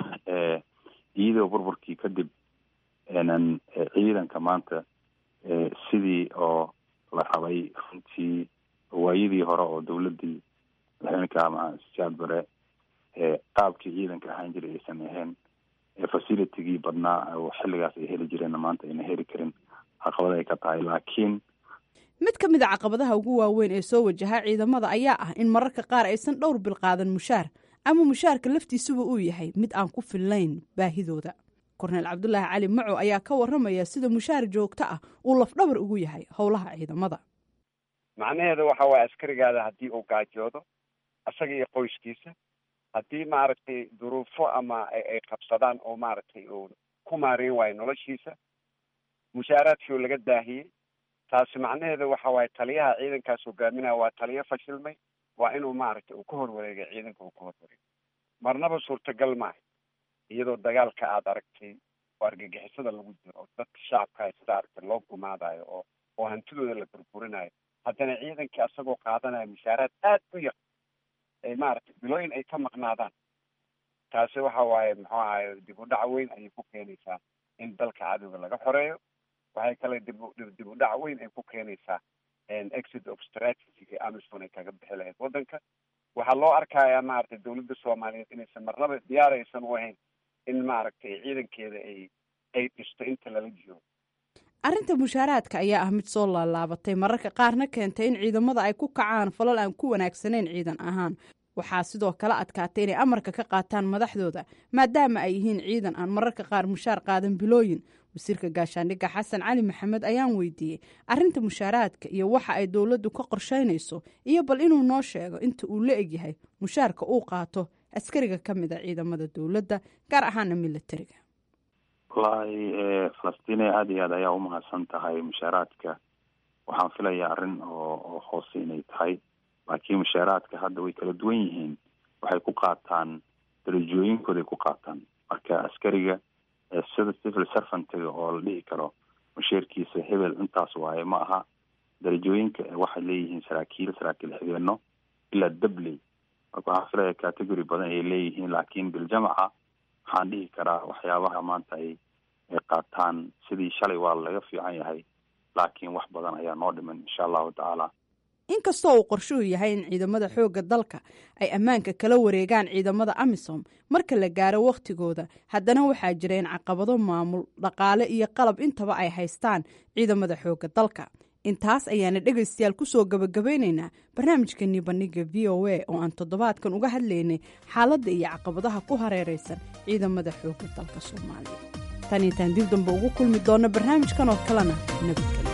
iyadoo burburkii kadib nan ciidanka maanta sidii oo la rabay runtii waayadii hore oo dawladdii madaxweyneka ama siyaad bare qaabkii ciidanka ahaan jiray aysan ahayn facilitygii badnaa oo xilligaas ay heli jireen maanta ayna heli karin caqabada ay ka tahay. laakiin mid ka mid a caqabadaha ugu waaweyn ee soo wajaha ciidamada ayaa ah in mararka qaar aysan dhowr bil qaadan mushaar ama mushaarka laftiisuba uu yahay mid aan ku fillayn baahidooda. korneyl cabdulaahi cali macow ayaa ka waramaya sida mushaar joogto ah uu lafdhabar ugu yahay howlaha ciidamada. macnaheedu waxa waaye askarigaada haddii uu gaajoodo isaga iyo qoyskiisa haddii maaragtay duruufo ama ay qabsadaan oo maaragtay uu ku maareyn waayo noloshiisa mushaaraadkii laga daahiyey taasi macnaheedu waxa waaye taliyaha ciidankaas hogaaminaya waa taliyo fashilmay waa inuu maaragtay uu ka horwareegay ciidanka uu ka horwareegay marnaba suurtagal maaha iyadoo dagaalka aada aragtay oo argagixisada lagu jiro oo dadka shacabka haysta aragtay loo gumaadayo oo oo hantidooda la burburinayo haddana ciidankii asagoo qaadanaya mushaaraad aad u yar ay maaragtay bilooyin ay ka maqnaadaan taasi waxa waaye muxuu ahaye dib u dhac weyn ayay ku keenaysaa in dalka cadowga laga xoreeyo waxay kale dib u dib u dhac weyn ay ku keenaysaa exit of strategy amisom ay kaga bixi lahayd waddanka waxaa loo arkayaa maaragtay dawladda soomaaliyeed inaysan marnaba diyaar aysan u ahayn in maaragtay ciidankeeda ay ay dhisto inta lala jiro arrinta mushaaraadka ayaa ah mid soo laalaabatay mararka qaarna keentay in ciidamada ay ku kacaan falal aan ku wanaagsanayn ciidan ahaan waxaa sidoo kale adkaatay inay amarka ka qaataan madaxdooda maadaama ay yihiin ciidan aan mararka qaar mushaar qaadan bilooyin wasiirka gaashaandhigga xasan cali maxamed ayaan weydiiyey arrinta mushaaraadka iyo waxa ay dowladdu ka qorshaynayso iyo bal inuu noo sheego inta uu la egyahay mushaarka uu qaato askariga ka mid a ciidamada dowladda gaar ahaana militariga wallaahi falastiine aada iyo aad ayaa umahadsan tahay mushaaraadka waxaan filayaa arrin oo oo hoose inay tahay laakiin mushaaraadka hadda way kala duwan yihiin waxay ku qaataan darajooyinkooday ku qaataan marka askariga sida civil servantiga oo la dhihi karo musheerkiisa hebel intaas waaye ma aha darajooyinka waxay leeyihiin saraakiil saraakiil xigeeno ilaa dabley marka waxaan filaya category badan ay leeyihiin laakiin biljamaca waxaan dhihi karaa waxyaabaha maanta ay ay qaataan sidii shalay waa laga fiican yahay laakiin wax badan ayaa noo dhiman insha allahu tacaala inkastoo uu qorshuhu yahay in ciidamada xoogga dalka ay ammaanka kala wareegaan ciidamada amisom marka la gaaro wakhtigooda haddana waxaa jira in caqabado maamul dhaqaale iyo qalab intaba ay haystaan ciidamada xoogga dalka intaas ayaana dhegaystayaal kusoo gabagabaynaynaa barnaamijkanii bandhiga v o a oo aan toddobaadkan uga hadlaynay xaaladda iyo caqabadaha ku hareeraysan ciidamada xoogga dalka soomaaliya tan intaan dib dambe ugu kulmi doonno barnaamijkan oo kalena nabadgelyo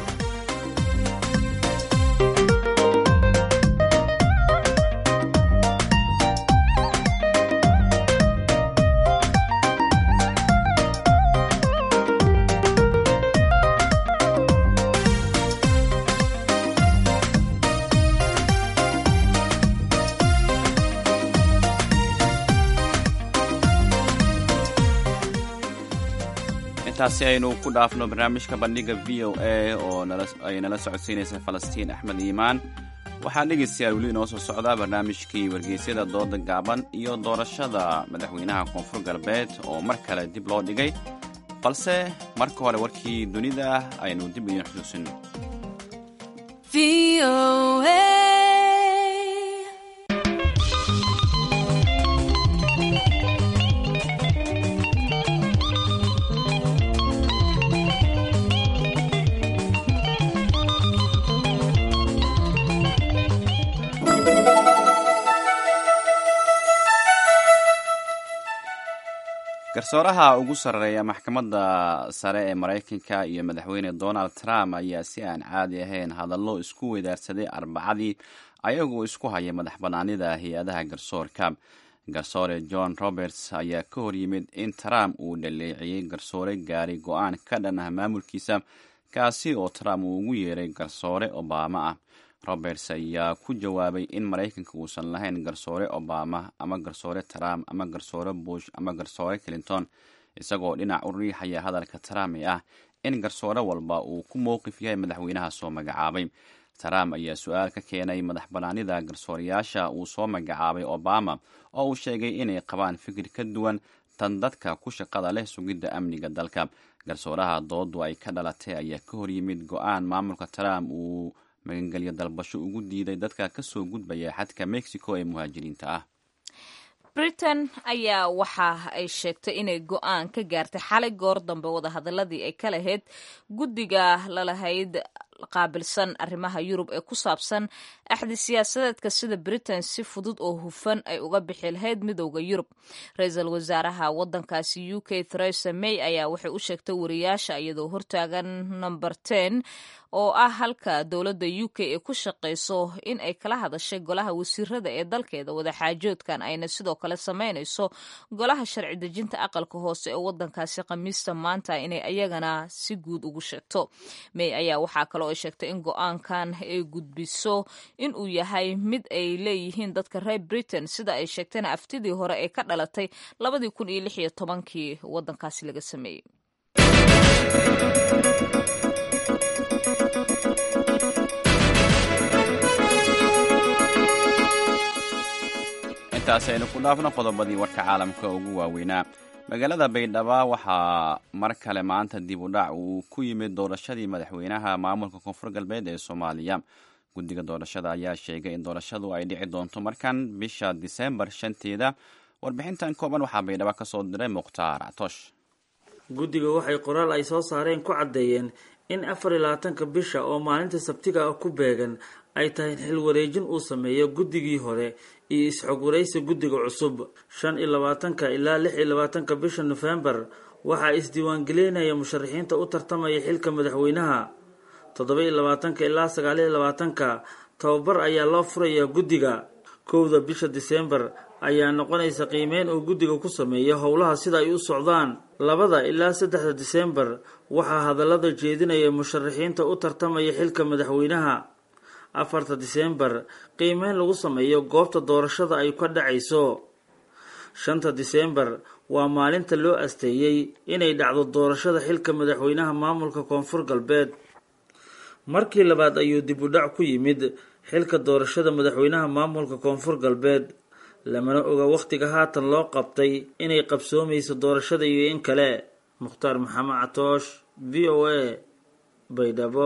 taasi aynu ku dhaafno barnaamijka bandhiga v o a oo ay nala socodsiinaysa falastiin axmed iimaan waxaa dhegaystayaal weli inoo soo socdaa barnaamijkii wargeysyada dooda gaaban iyo doorashada madaxweynaha koonfur galbeed oo mar kale dib loo dhigay balse marka hore warkii dunida aynu dib idiin xusuusino garsooraha ugu sarreeya maxkamadda sare ee maraykanka iyo madaxweyne donald trump ayaa si aan caadi ahayn hadallo isku weydaarsaday arbacadii ayagoo isku haya madax bannaanida hay-adaha garsoorka garsoore john roberts ayaa ka hor yimid in trump uu dhaleeciyey garsoore gaari go-aan ka dhan ah maamulkiisa kaasi oo trump uu ugu yeeray garsoore obama ah roberts ayaa ku jawaabay in maraykanka uusan lahayn garsoore obama ama garsoore trump ama garsoore bush ama garsoore clinton isagoo dhinac u riixaya hadalka trump ee ah in garsoore walba uu ku mowqif yahay madaxweynaha soo magacaabay trump ayaa su-aal ka keenay madax bannaanida garsooreyaasha uu soo magacaabay obama oo uu sheegay inay qabaan fikir ka duwan tan dadka ku shaqada leh sugidda amniga dalka garsooraha doodu ay ka dhalatay ayaa ka hor yimid go-aan maamulka trump uu magangelyo dalbasho ugu diiday dadka ka soo gudbaya xadka mexico ee muhaajiriinta ah britain ayaa waxa ay sheegtay inay go-aan ka gaartay xalay goor dambe wadahadaladii ay ka lahayd guddiga lalahayd qaabilsan arrimaha yurub ee ku saabsan axdi siyaasadeedka sida britain si fudud oo hufan ay uga bixi lahayd midowda yurub ra-iisul wasaaraha wadankaasi u k theresa may ayaa waxay u sheegtay wariyaasha iyadoo hortaagan number ten oo ah halka dowladda u k ay ku shaqayso in ay kala hadashay golaha wasiirada ee dalkeeda wadaxaajoodkan ayna sidoo kale sameynayso golaha sharci dejinta aqalka hoose ee wadankaasi khamiista maanta inay ayagana si guud ugu sheegto. May ayaa waxaa kaloo ay sheegtay in go-aankan ay gudbiso in uu yahay mid ay leeyihiin dadka reer Britain sida ay sheegtayna aftidii hore ee ka dhalatay labadii kun iyo lix iyo tobankii wadankaasi laga sameeyey. intaas aynu ku dhaafno qodobadii warka caalamka ugu waaweynaa. magaalada baydhabo waxaa mar kale maanta dib u dhac uu ku yimid doorashadii madaxweynaha maamulka koonfur galbeed ee Soomaaliya. guddiga doorashada ayaa sheegay in doorashadu ay dhici doonto markan bisha Diseembar shanteeda. warbixintan kooban waxaa baydhabo ka soo diray Mukhtaar Catosh. guddiga waxay qoraal ay soo saareen ku caddeeyeen in afar iyo labaatanka bisha oo maalinta sabtiga ah ku beegan ay tahay xil wareejin uu sameeyo guddigii hore iyo isxog waraysi guddiga cusub. shan iyo labaatanka ilaa lix iyo labaatanka bisha Nofembar waxaa isdiiwaangelinaya musharaxiinta u tartamaya xilka madaxweynaha. toddoba iyo labaatanka ilaa sagaal iyo labaatanka tababar ayaa loo furayaa guddiga. kowda bisha Diseembar ayaa noqonaysa qiimeyn uu guddiga ku sameeyo howlaha sida ay u socdaan. labada ilaa saddexda Diseembar waxaa hadallada jeedinaya musharaxiinta u tartamaya xilka madaxweynaha. afarta Diseembar qiimeyn lagu sameeyo goobta doorashada ay ka dhacayso. shanta Diseembar waa maalinta loo asteeyay inay dhacdo doorashada xilka madaxweynaha maamulka koonfur galbeed. markii labaad ayuu dib u dhac ku yimid xilka doorashada madaxweynaha maamulka koonfur galbeed. lamana oga wakhtiga haatan loo qabtay inay qabsoomayso doorashada iyo in kale. Mukhtaar Maxamed Catoosh, V O A, Baydhabo.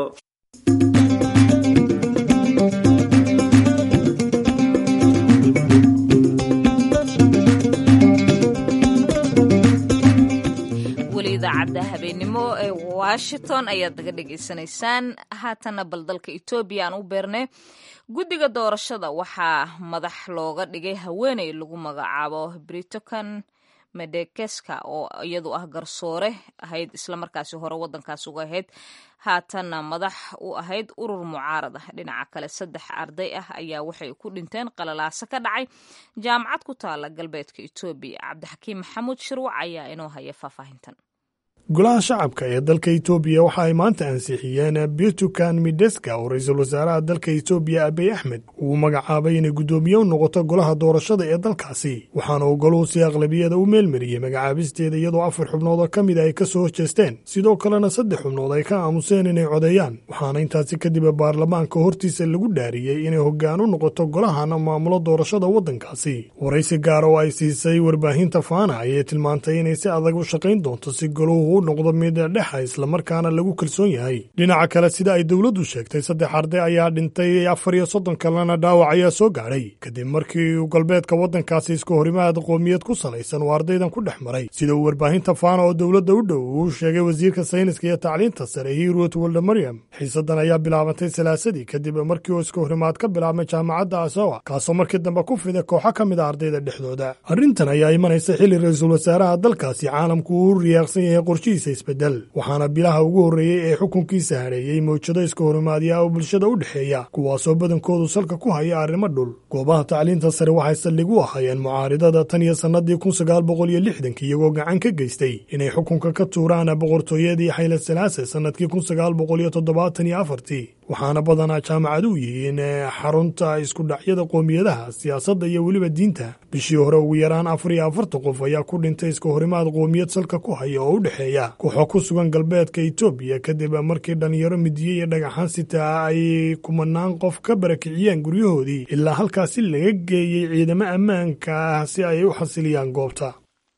idaacadda habeenimo ee Washington ayaad naga dhegaysanaysaan. haatana bal dalka Ethiopia aan u beernay. guddiga doorashada waxaa madax looga dhigay haweeney lagu magacaabo Britokan Medekeska oo iyadu ah garsoore ahayd isla markaasi hore wadankaas uga ahayd haatana madax u ahayd urur mucaarada. dhinaca kale saddex arday ah ayaa waxay ku dhinteen qalalaasa ka dhacay jaamacad ku taala galbeedka Ethiopia. Cabdixakiim Maxamuud Shirwac ayaa inoo haya faahfaahintan. golaha shacabka ee dalka Itoobiya waxa ay maanta ansixiyeen Britokan Medekeska oo ra'iisul wasaaraha dalka Itoobiya Abiy Ahmed uu magacaabay inay gudoomiye u noqoto golaha doorashada ee dalkaasi. waxaana uu goluhu si aqlabiyada u meelmariyay magacaabisteeda iyadoo afar xubnood oo kamid ay ka soo horjeesteen sidoo kalena saddex xubnood ay ka aamuseen inay codeeyaan. waxaana intaasi kadib baarlamaanka hortiisa lagu dhaariyay inay hoggaan u noqoto golahana maamulo doorashada wadankaasi. waraysi gaar oo ay siisay warbaahinta Faana ayay tilmaantay inay si adag u shaqayn doonto si goluhu noqdo mid dhexa isla markaana lagu kalsoon yahay. dhinaca kale sida ay dawladdu sheegtay saddex arday ayaa dhintay afar iyo soddon kalena dhaawac ayaa soo gaadhay kadib markii uu galbeedka waddankaasi isku horimaad qoomiyad ku salaysan uu ardaydan ku dhex maray. sida uu warbaahinta Faana oo dawladda u dhow uu sheegay wasiirka sayniska iyo tacliinta sare Hiruut Waldamaryam. xiisadan ayaa bilaabatay salaasadii kadib markii uu isku horimaad ka bilaabmay jaamacadda Asawa kaasoo markii dambe ku fiday kooxo ka mid a ardayda dhexdooda. arrintan ayaa imanaysa xilli ra'iisul wasaaraha dalkaasi caalamku uu riyaaqsan yahay isbedel. waxaana bilaha ugu horreeyey ee xukunkiisa hareeyey mowjado iska horimaadya oo bulshada u dhexeeya kuwaasoo badankoodu salka ku haya arrimo dhul. goobaha tacliinta sare waxay saldhig u ahayeen mucaaridada tan iyo sannadii kun sagaal boqol iyo lixdanki iyagoo gacan ka geystay inay xukunka ka tuuraan boqortooyadii Hayle Selassie sannadkii kun sagaal boqol iyo toddobaatan iyo afartii. waxaana badanaa jaamacad u yihiin xarunta isku dhacyada qoomiyadaha siyaasadda iyo weliba diinta. bishii hore ugu yaraan afar iyo afartan qof ayaa ku dhintay iska horimaad qoomiyad salka ku haya oo u dhexeeya kooxo ku sugan galbeedka Itoobiya kadib markii dhalinyaro midiye iyo dhagaxaan sita ay kumanaan qof ka barakiciyeen guryahoodii ilaa halkaasi laga geeyey ciidamo ammaanka ah si ay u xasiliyaan goobta.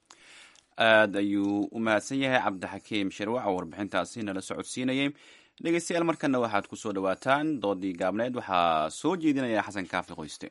aad ayuu u mahadsan yahay Cabdixakiim Shirwac oo warbixintaasi nala socodsiinayay. dhegeystayaal markana waxaad ku soo dhawaataan doodii gaabneed waxaa soo jeedinaya Xasan Kaafi Qoyste.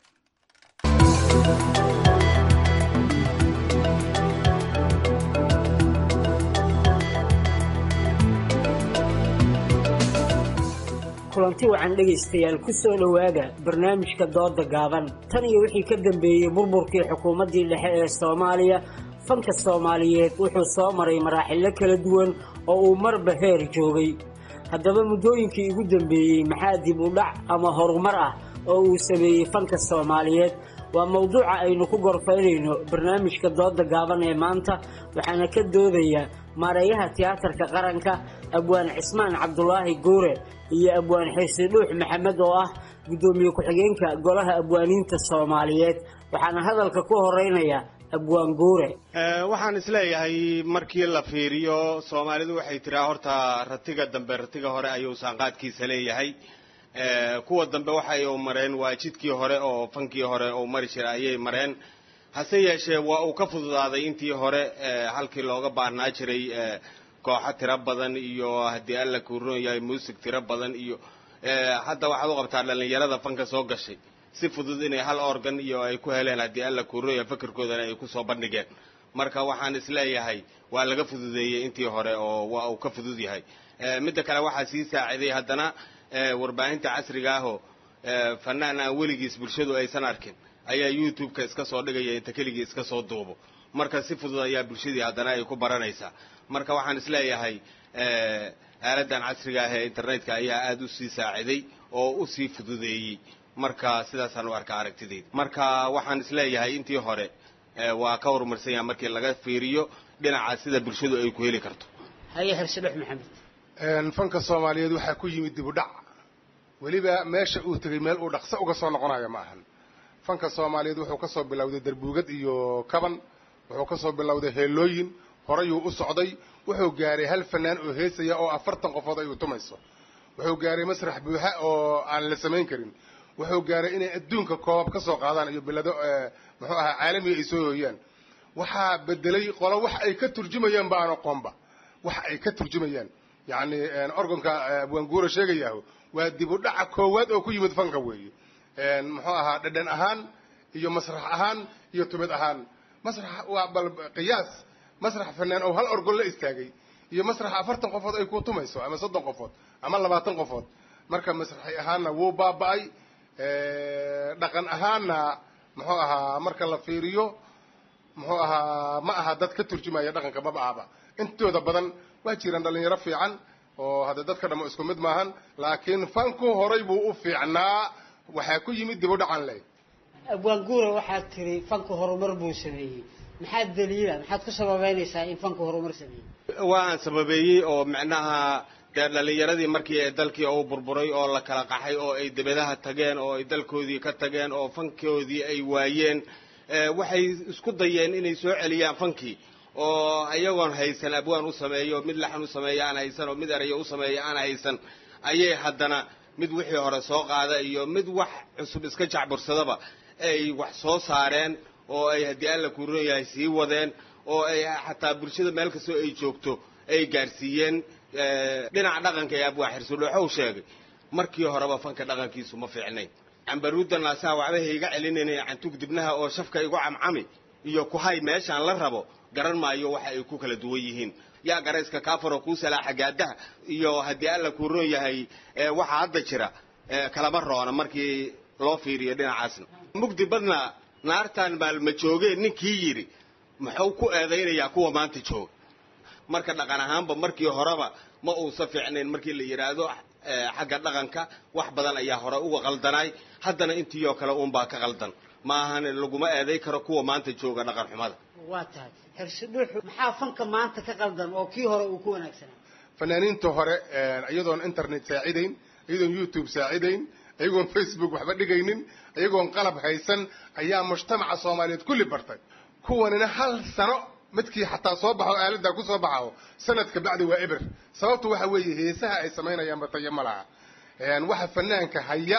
kulanti wacan dhegaystayaal ku soo dhowaada barnaamijka dooda gaaban. tan iyo wixii ka dambeeyey burburkii xukuumaddii dhexe ee Soomaaliya fanka Soomaaliyeed wuxuu soo maray maraaxilo kala duwan oo uu marba heer joogay. haddaba muddooyinkii ugu dambeeyey maxaa dib u dhac ama horumar ah oo uu sameeyey fanka soomaaliyeed waa mawduuca aynu ku gorfaynayno barnaamijka dooda gaaban ee maanta waxaana ka doodaya maareeyaha tiyaatarka qaranka abwaan cismaan cabdulaahi guure iyo abwaan xirsi dhuux maxamed oo ah gudoomiye ku-xigeenka golaha abwaaniinta soomaaliyeed waxaana hadalka ku horeynaya abwaan guure waxaan isleeyahay markii la fiiriyo soomaalidu waxay tiraa horta ratiga dambe ratiga hore ayuu saanqaadkiisa leeyahay kuwa dambe waxay u mareen waa jidkii hore oo fankii hore oo mari jiray ayay mareen hase yeeshee waa uu ka fududaaday intii hore halkii looga baahnaa jiray kooxo tiro badan iyo haddii alla kuu roon yahay muusig tiro badan iyo hadda waxaad u qabtaa dhallinyarada fanka soo gashay si fudud inay hal organ iyo ay ku heleen haddii alla kuu roon yahay fakarkoodana ay ku soo bandhigeen marka waxaan isleeyahay waa laga fududeeyey intii hore oo waa uu ka fudud yahay midda kale waxaa sii saaciday haddana warbaahinta casriga ahoo fanaan aan weligiis bulshadu aysan arkin ayaa youtube-ka iska soo dhigaya inta keligii iska soo duubo marka si fudud ayaa bulshadii haddana ay ku baranaysaa marka waxaan isleeyahay aaladan casriga ah ee internetka ayaa aada u sii saaciday oo u sii fududeeyey marka sidaasaan u arkaa aragtidayda marka waxaan isleeyahay intii hore waa ka horumarsan yahay markii laga fiiriyo dhinaca sida bulshadu ay ku heli karto haye xirsi dhuux maxamed fanka soomaaliyeed waxaa ku yimid dib u dhac weliba meesha uu tegay meel uu dhaqso uga soo noqonayo ma ahan fanka soomaaliyeed wuxuu ka soo bilowday darbuugad iyo kaban wuxuu ka soo bilowday heelooyin horeyuu u socday wuxuu gaaray hal fanaan oo heesaya oo afartan qofood ay u tumayso wuxuu gaaray masrax buuxa oo aan la samayn karin wuxuu gaaray inay adduunka koobab ka soo qaadaan iyo bilado muxuu ahaa caalamiga ay soo hooyaan waxaa bedelay qolo wax ay ka turjumayaan ba aan aqoonba wax ay ka turjumayaan yacni organka abwaan guura sheegayaho waa dib u dhaca koowaad oo ku yimid fanka weeye muxuu ahaa dhadhan ahaan iyo masrax ahaan iyo tumid ahaan masrax waa bal qiyaas masrax fanaan oo hal orgon la istaagay iyo masrax afartan qofood ay ku tumayso ama soddon qofood ama labaatan qofood marka masraxi ahaanna wuu baaba'ay dhaqan ahaanna muxuu ahaa marka la fiiriyo muxuu ahaa ma aha dad ka turjumaya dhaqanka maba ahaba intooda badan waa jiraan dhalinyaro fiican oo hadda dadka dhamo isku mid maahan laakiin fanku horay buu u fiicnaa waxaa ku yimid dib u dhacan leh abwaan guura waxaad tiri fanku horumar buu sameeyey maxaad daliila maxaad ku sababeynaysaa in fanku horumar sameeyey waan sababeeyey oo macnaha dee dhalinyaradii markii ay dalkii u burburay oo la kala qaxay oo ay dibadaha tageen oo ay dalkoodii ka tageen oo fankoodii ay waayeen waxay isku dayeen inay soo celiyaan fankii oo iyagoon haysan abwaan u sameeyo mid laxan u sameeya aan haysan oo mid erayo u sameeya aan haysan ayay haddana mid wixii hore soo qaada iyo mid wax cusub iska jacbursadaba ay wax soo saareen oo ay haddii alla kuu roon yahay sii wadeen oo ay xataa bulshada meel kastoo ay joogto ay gaarsiiyeen dhinaca dhaqanka ee abwaan xirsi dhuuxow sheegay markii horeba fanka dhaqankiisu ma fiicnayn cambaruudda naasaha waxba hayga celinayna cantug dibnaha oo shafka igu camcami iyo ku hay meeshaan la rabo garan maayo waxa ay ku kala duwan yihiin yaa garayska kaafaro kuu salaaxa gaadaha iyo haddii alla kuu roon yahay waxa hadda jira kalama roona markii loo fiiriyo dhinacaasna mugdi badna naartaan maalma joogeen ninkii yidhi muxuu ku eedaynayaa kuwa maanta jooga marka dhaqan ahaanba markii horeba ma uusan fiicnayn markii la yidhaahdo xagga dhaqanka wax badan ayaa hore uga qaldanaay haddana intii oo kale uunbaa ka qaldan ma ahan laguma eeday karo kuwa maanta jooga dhaqan xumada waa tahay xirsi dhuuxu maxaa fanka maanta ka qaldan oo kii hore uu ku wanaagsanaa fanaaniinta hore iyadoon internet saacidayn iyadoon youtube saacidayn iyagoon facebook waxba dhigaynin iyagoon qalab haysan ayaa mujtamaca soomaaliyeed kulli bartay kuwanina hal sano midkii xataa soo baxo aaladdaa ku soo baxo sanadka bacdi waa eber sababtu waxa weeye heesaha ay samaynayaan batayo ma laha waxa fanaanka haya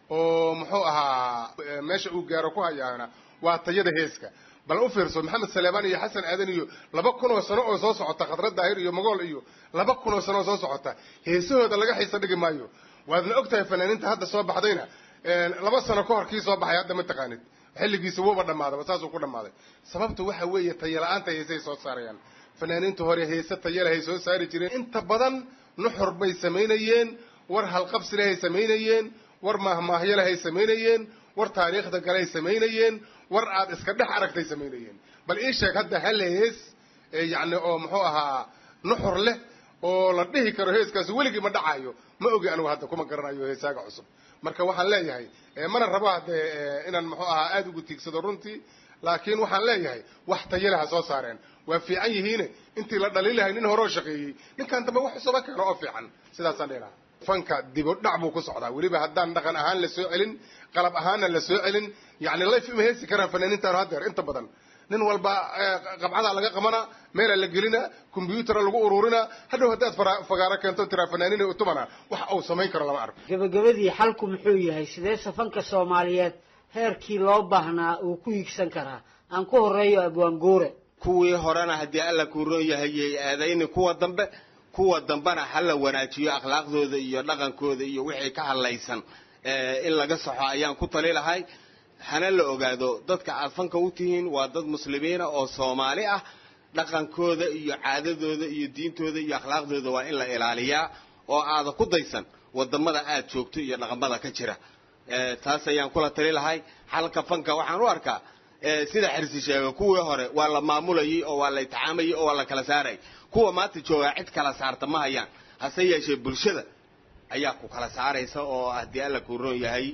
oo muxuu ahaa meesha uu gaaro ku hayaana waa tayada heeska bal u fiirso maxamed saleebaan iyo xasan aadan iyo laba kun oo sano oo soo socota khadrad daahir iyo magool iyo laba kun oo sano oo soo socota heesahooda laga xiisa dhigi maayo waadna ogtahay fanaaniinta hadda soo baxdayna laba sano ka hor kii soo baxay hadda ma taqaanid xilligiisa wuuba dhammaadaba saasuu ku dhammaaday sababta waxa weeye tayala-aanta heesay soo saarayaan fanaaniinta hore heese tayalahay soo saari jireen inta badan nuxur bay samaynayeen war halqabsilahay samaynayeen war maahmaahyalahay samaynayeen war taariikhda galay samaynayeen war aad iska dhex aragtay samaynayeen bal ii sheeg hadda hal hees yacni oo muxuu ahaa nuxur leh oo la dhihi karo heeskaasi weligii ma dhacayo ma ogi anigu hadda kuma garanayo heesaaga cusub marka waxaan leeyahay mana rabo haddee inaan muxuu ahaa aada ugu tiigsado runtii laakiin waxaan leeyahay wax tayale ha soo saareen waa fiican yihiine intii la dhaliilahay nin horoo shaqeeyey ninkan dambe wax cusuba keeno oo fiican sidaasaan dhihi lahaa fanka dib u dhac buu ku socdaa weliba haddaan dhaqan ahaan la soo celin qalab ahaanna la soo celin yacni layf ima heesi karaan fanaaniintaan haddeer inta badan nin walba qabcadaa laga qabana meelaa la gelina combyutara lagu ururina hadhow haddaad fagaaro keento tiraa fanaaniina utumana wax uu samayn karo lama arko gabagabadii xalku muxuu yahay sidee safanka soomaaliyeed heerkii loo baahnaa uu ku higsan karaa aan ku horeeyo abwaan guure kuwii horena haddii alla kuu roon yahay yay aadayni kuwa dambe kuwa dambena ha la wanaajiyo akhlaaqdooda iyo dhaqankooda iyo wixii ka hadlaysan in laga saxo ayaan ku tali lahay hana la ogaado dadka aad fanka u tihiin waa dad muslimiina oo soomaali ah dhaqankooda iyo caadadooda iyo diintooda iyo akhlaaqdooda waa in la ilaaliyaa oo aada ku daysan wadamada aad joogto iyo dhaqamada ka jira taas ayaan kula tali lahay xalka fanka waxaan u arkaa sida xirsi sheega kuwii hore waa la maamulayay oo waa la itixaamayay oo waa la kala saaray kuwa maanta joogaa cid kala saarta ma hayaan hase yeeshee bulshada ayaa ku kala saaraysa oo haddii alla kuu roon yahay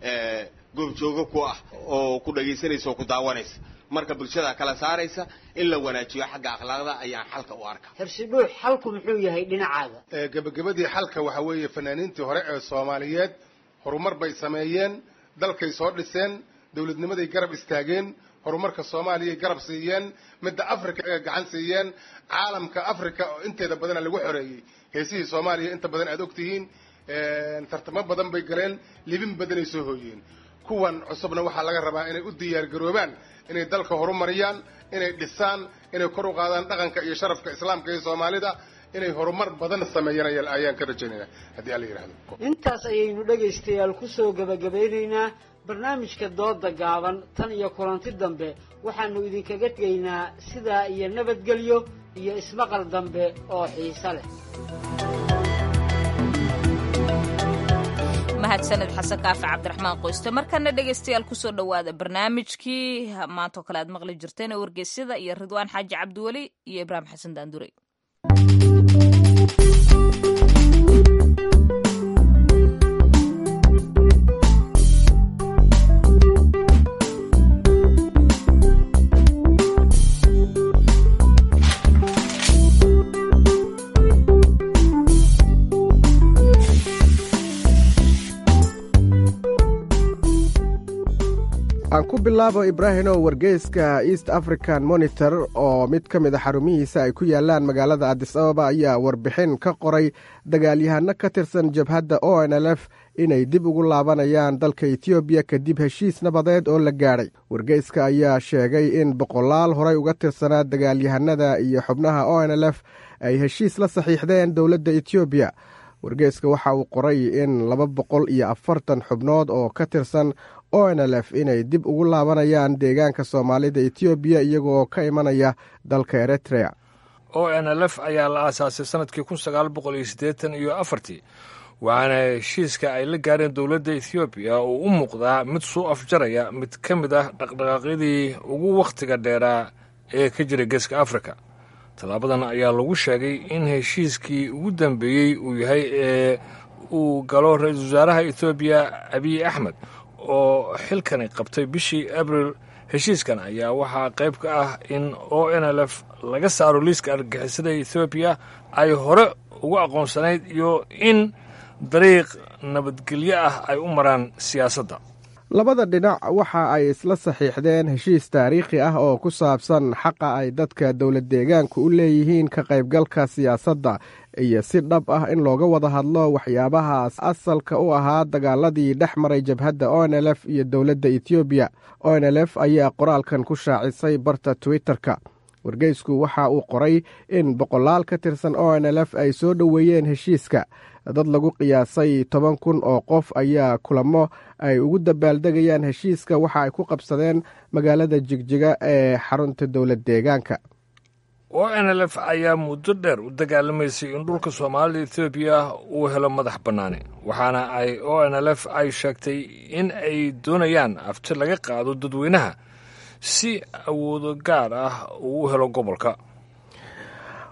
goobjoogo ku ah oo ku dhagaysanaysa oo ku daawanaysa marka bulshada kala saaraysa in la wanaajiyo xagga akhlaaqda ayaan xalka u arkaa xirsi dhuux xalku muxuu yahay dhinacaaga gabagabadii xalka waxa weeye fanaaniintii hore ee soomaaliyeed horumar bay sameeyeen dalkay soo dhiseen dowladnimaday garab istaageen horumarka soomaaliyay garab siiyeen midda africa ee gacan siiyeen caalamka africa oo inteeda badana lagu xoreeyey heesihii soomaaliya inta badan aad ogtihiin tartamo badan bay galeen libin badanay soo hooyeen kuwan cusubna waxaa laga rabaa inay u diyaar garoobaan inay dalka horumariyaan inay dhisaan inay kor u qaadaan dhaqanka iyo sharafka islaamka iyo soomaalida inay horumar badan sameeyaan ayaan ka rajaynaynaa haddii alla yidhaahdo intaas ayaynu dhegaystayaal kusoo gabagabeynaynaa barnaamijka dooda gaaban tan iyo kulanti dambe waxaanu idinkaga tegaynaa sidaa iyo nabadgelyo iyo ismaqal dambe oo xiiso leh mahadsaned xasan kaafi cabdiraxmaan qoyste markana dhegaystayaal kusoo dhowaada barnaamijkii maantoo kale aad maqli jirteen ee wargeysyada iyo ridwaan xaaji cabdiweli iyo ibraahim xasan daandurey aan ku bilaabo ibraahimow wargeyska east african monitor oo mid ka mid a xarumihiisa ay ku yaalaan magaalada adis ababa ayaa warbixin ka qoray dagaalyahano ka tirsan jabhadda o n l f inay dib ugu laabanayaan dalka etoobiya kadib heshiis nabadeed oo la gaadhay wargeyska ayaa sheegay in boqolaal horay uga tirsanaa dagaalyahanada iyo xubnaha o n l f ay heshiis la saxiixdeen dowladda etoobiya wargeyska waxa uu qoray in laba boqol iyo afartan xubnood oo ka tirsan o n l f inay dib ugu laabanayaan deegaanka soomaalida etoobiya iyagoo ka imanaya dalka eritrea o n l f ayaa la aasaasay sanadkii kun sagaal boqol iyo siddeetan iyo afartii waxaana heshiiska ay la gaareen dowladda ethoobiya oo u muuqdaa mid suu afjaraya mid ka mid ah dhaqdhaqaaqyadii ugu wakhtiga dheeraa ee ka jiray geeska afrika tallaabadan ayaa lagu sheegay in heshiiskii ugu dambeeyey uu yahay ee uu galo ra-iisul wasaaraha ethoobiya abiy axmed oo xilkani qabtay bishii abril heshiiskan ayaa waxaa qayb ka ah in o n l f laga saaro liiska argagixisada ethoobiya ay hore ugu aqoonsanayd iyo in dariiq nabadgelyo ah ay u maraan siyaasadda labada dhinac waxa ay isla saxiixdeen heshiis taariikhi ah oo ku saabsan xaqa ay dadka dowlad deegaanku u leeyihiin ka qaybgalka siyaasadda iyo si dhab ah in looga wada hadlo waxyaabahaas asalka u ahaa dagaaladii dhex maray jabhadda o n l f iyo dowladda etoobiya o n l f ayaa qoraalkan ku shaacisay barta twitter-ka wargeysku waxa uu qoray in boqolaal ka tirsan o n l f ay soo dhoweeyeen heshiiska dad lagu qiyaasay toban kun oo qof ayaa kulamo ay ugu dabaaldegayaan heshiiska waxa ay ku qabsadeen magaalada jigjiga ee xarunta dowlad deegaanka o n l f ayaa muddo dheer u dagaalamaysay in dhulka soomaalida etoobiya uu helo madax bannaani waxaana ay o n l f ay sheegtay in ay doonayaan afti laga qaado dadweynaha si awoodo gaar ah uu u helo gobolka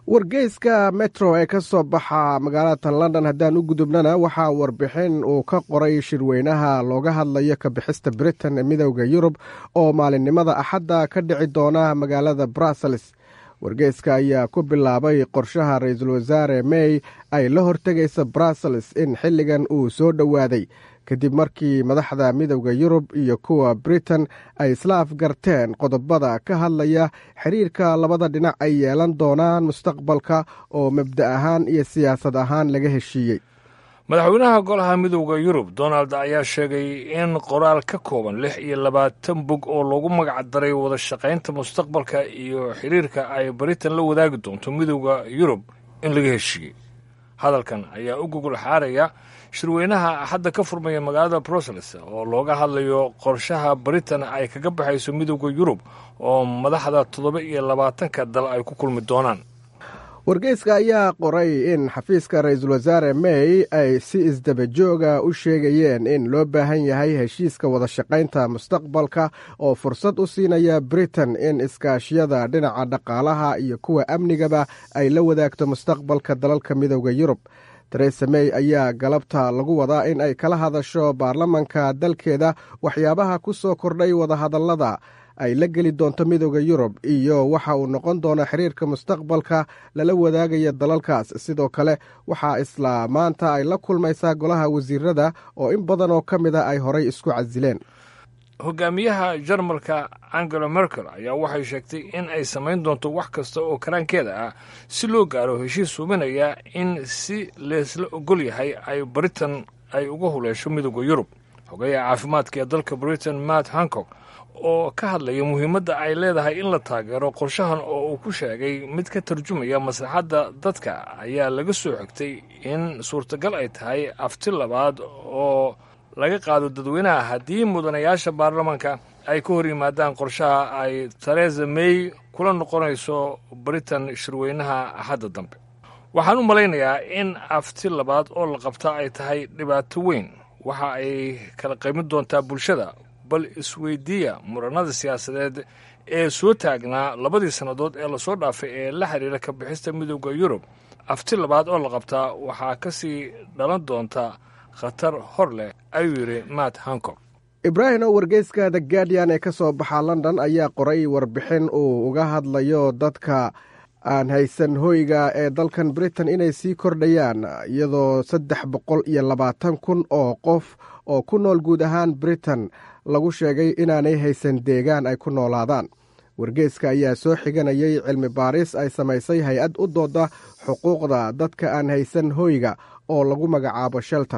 wargeyska metro ee ka soo baxa magaalada london haddaan u gudubnana waxaa warbixin uu ka qoray shirweynaha looga hadlayo ka bixista britain ee midowda yurub oo maalinimada axadda ka dhici doona magaalada brussels. wargeyska ayaa ku bilaabay qorshaha ra-iisul wasaare may ay la hortegaysa brussels in xilligan uu soo dhowaaday kadib markii madaxda midowda yurub iyo kuwa britain ay isla afgarteen qodobada ka hadlaya xiriirka labada dhinac ay yeelan doonaan mustaqbalka oo mabda ahaan iyo siyaasad ahaan laga heshiiyey. madaxweynaha golaha midowda yurub donald ayaa sheegay in qoraal ka kooban lix iyo labaatan bog oo loogu magac daray wada shaqaynta mustaqbalka iyo xiriirka ay britain la wadaagi doonto midowda yurub in laga heshiiyey. hadalkan ayaa u gogol xaaraya shirweynaha axadda ka furmaya magaalada brussels oo looga hadlayo qorshaha britain ay kaga baxayso midowda yurub oo madaxda toddoba iyo labaatanka dal ay ku kulmi doonaan. wargeyska ayaa qoray in xafiiska ra-iisul wasaare may ay si isdabajooga u sheegayeen in loo baahan yahay heshiiska wada shaqaynta mustaqbalka oo fursad u siinaya britain in iskaashiyada dhinaca dhaqaalaha iyo kuwa amnigaba ay la wadaagto mustaqbalka dalalka midowda yurub. teresa may ayaa galabta lagu wadaa in ay kala hadasho baarlamanka dalkeeda waxyaabaha ku soo kordhay wadahadallada ay la geli doonto midowda yurub iyo waxa uu noqon doona xiriirka mustaqbalka lala wadaagaya dalalkaas. sidoo kale waxaa isla maanta ay la kulmaysaa golaha wasiirada oo in badan oo ka mid a ay horay isku casileen. hogaamiyaha jarmalka angela merkel ayaa waxay sheegtay in ay samayn doonto wax kasta oo karaankeeda ah si loo gaaro heshiis hubinaya in si leesla ogol yahay ay britain ay uga huleesho midowda yurub. xogayaha caafimaadka ee dalka britain matt hancock oo ka hadlaya muhiimadda ay leedahay in la taageero qorshahan oo uu ku sheegay mid ka tarjumaya maslaxadda dadka ayaa laga soo xigtay in suurtagal ay tahay afti labaad oo laga qaado dadweynaha haddii mudanayaasha baarlamanka ay ka hor yimaadaan qorshaha ay teresa may kula noqonayso britain shirweynaha axadda dambe. waxaan u malaynayaa in afti labaad oo la qabta ay tahay dhibaato weyn. waxa ay kala qaymin doontaa bulshada. bal isweydiiya muranada siyaasadeed ee soo taagnaa labadii sannadood ee lasoo dhaafay ee la xiriira ka bixista midowda yurub. afti labaad oo la qabtaa waxaa ka sii dhalan doonta khatar hor leh ayuu yidhi matt hancock. ibraahim oo wargeyska the guardian ee ka soo baxa london ayaa qoray warbixin uu uga hadlayo dadka aan haysan hoyga ee dalkan britain inay sii kordhayaan iyadoo saddex boqol iyo labaatan kun oo qof oo ku nool guud ahaan britain lagu sheegay inaanay haysan deegaan ay ku noolaadaan. wargeyska ayaa soo xiganayay cilmi baaris ay samaysay hay-ad u dooda xuquuqda dadka aan haysan hoyga oo lagu magacaabo shelter.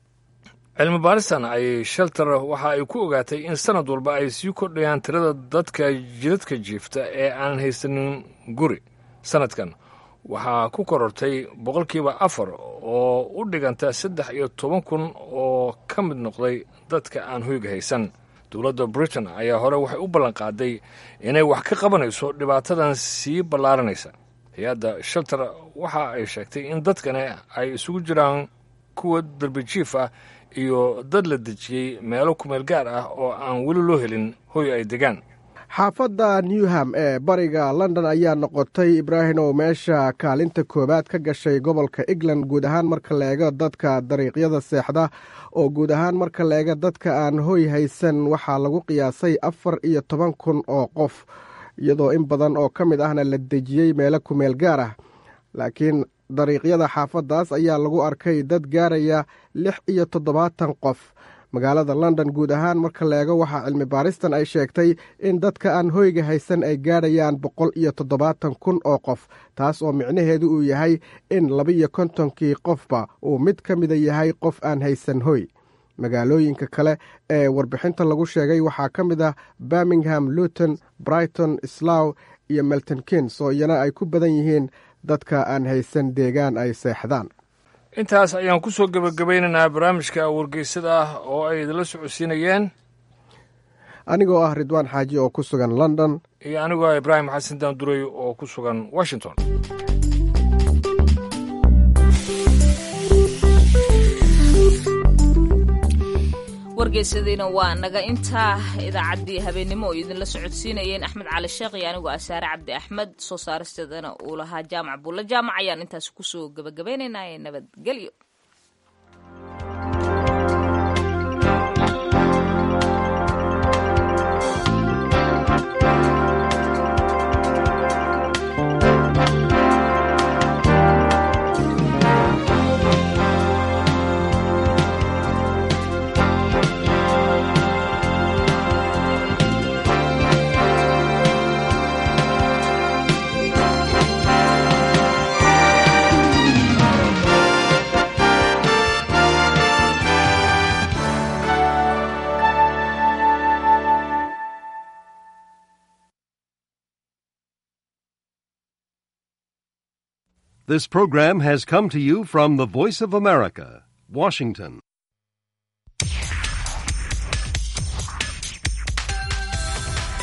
cilmi baaristan ay shelter waxa ay ku ogaatay in sanad walba ay sii kordhayaan tirada dadka jidadka jiifta ee aan haysanin guri. sanadkan waxaa ku korortay boqolkiiba afar oo u dhiganta saddex iyo toban kun oo ka mid noqday dadka aan hoyga haysan. dowladda britain ayaa hore waxay u ballanqaaday inay wax ka qabanayso dhibaatadan sii ballaaranaysa. hay-adda shelter waxa ay sheegtay in dadkani ay isugu jiraan kuwa darbijiif ah iyo dad la dejiyey meelo kumeel gaar ah oo aan weli loo helin hoy ay degaan. xaafadda newham ee bariga london ayaa noqotay ibraahim oo meesha kaalinta koowaad ka gashay gobolka england guud ahaan marka la eego dadka dariiqyada seexda oo guud ahaan marka la eego dadka aan hoy haysan waxaa lagu qiyaasay afar iyo toban kun oo qof iyadoo in badan oo ka mid ahna la dejiyey meelo kumeel gaar ah. laakiin dariiqyada xaafaddaas ayaa lagu arkay dad gaaraya lix iyo toddobaatan qof. magaalada london guud ahaan marka la eego waxaa cilmi baaristan ay sheegtay in dadka aan hoyga haysan ay gaadhayaan boqol iyo toddobaatan kun oo qof, taas oo micnaheedu uu yahay in labaiyo kontonkii qofba uu mid ka mida yahay qof aan haysan hoy. magaalooyinka kale ee warbixinta lagu sheegay waxaa ka mid ah birmingham, luton, brighton, slough iyo milton keynes oo iyana ay ku badan yihiin dadka aan haysan deegaan ay seexdaan. intaas ayaan ku soo gebagabaynaynaa barnaamijka wargeysada ah oo ay idinla socodsiinayeen anigoo ah ridwaan xaaji oo ku sugan london iyo anigoo ah ibraahim xasan daanduray oo ku sugan washington. wargeysadiina waa naga intaa idaacaddii habeennimo oo idinla socodsiinayeen axmed cali sheekh iyo anigoo asaare cabdi axmed soo saaristeedana uu lahaa jaamac buulla jaamac ayaan intaas kusoo gabagabaynaynaa ee nabadgelyo. This program has come to you from the Voice of America, Washington.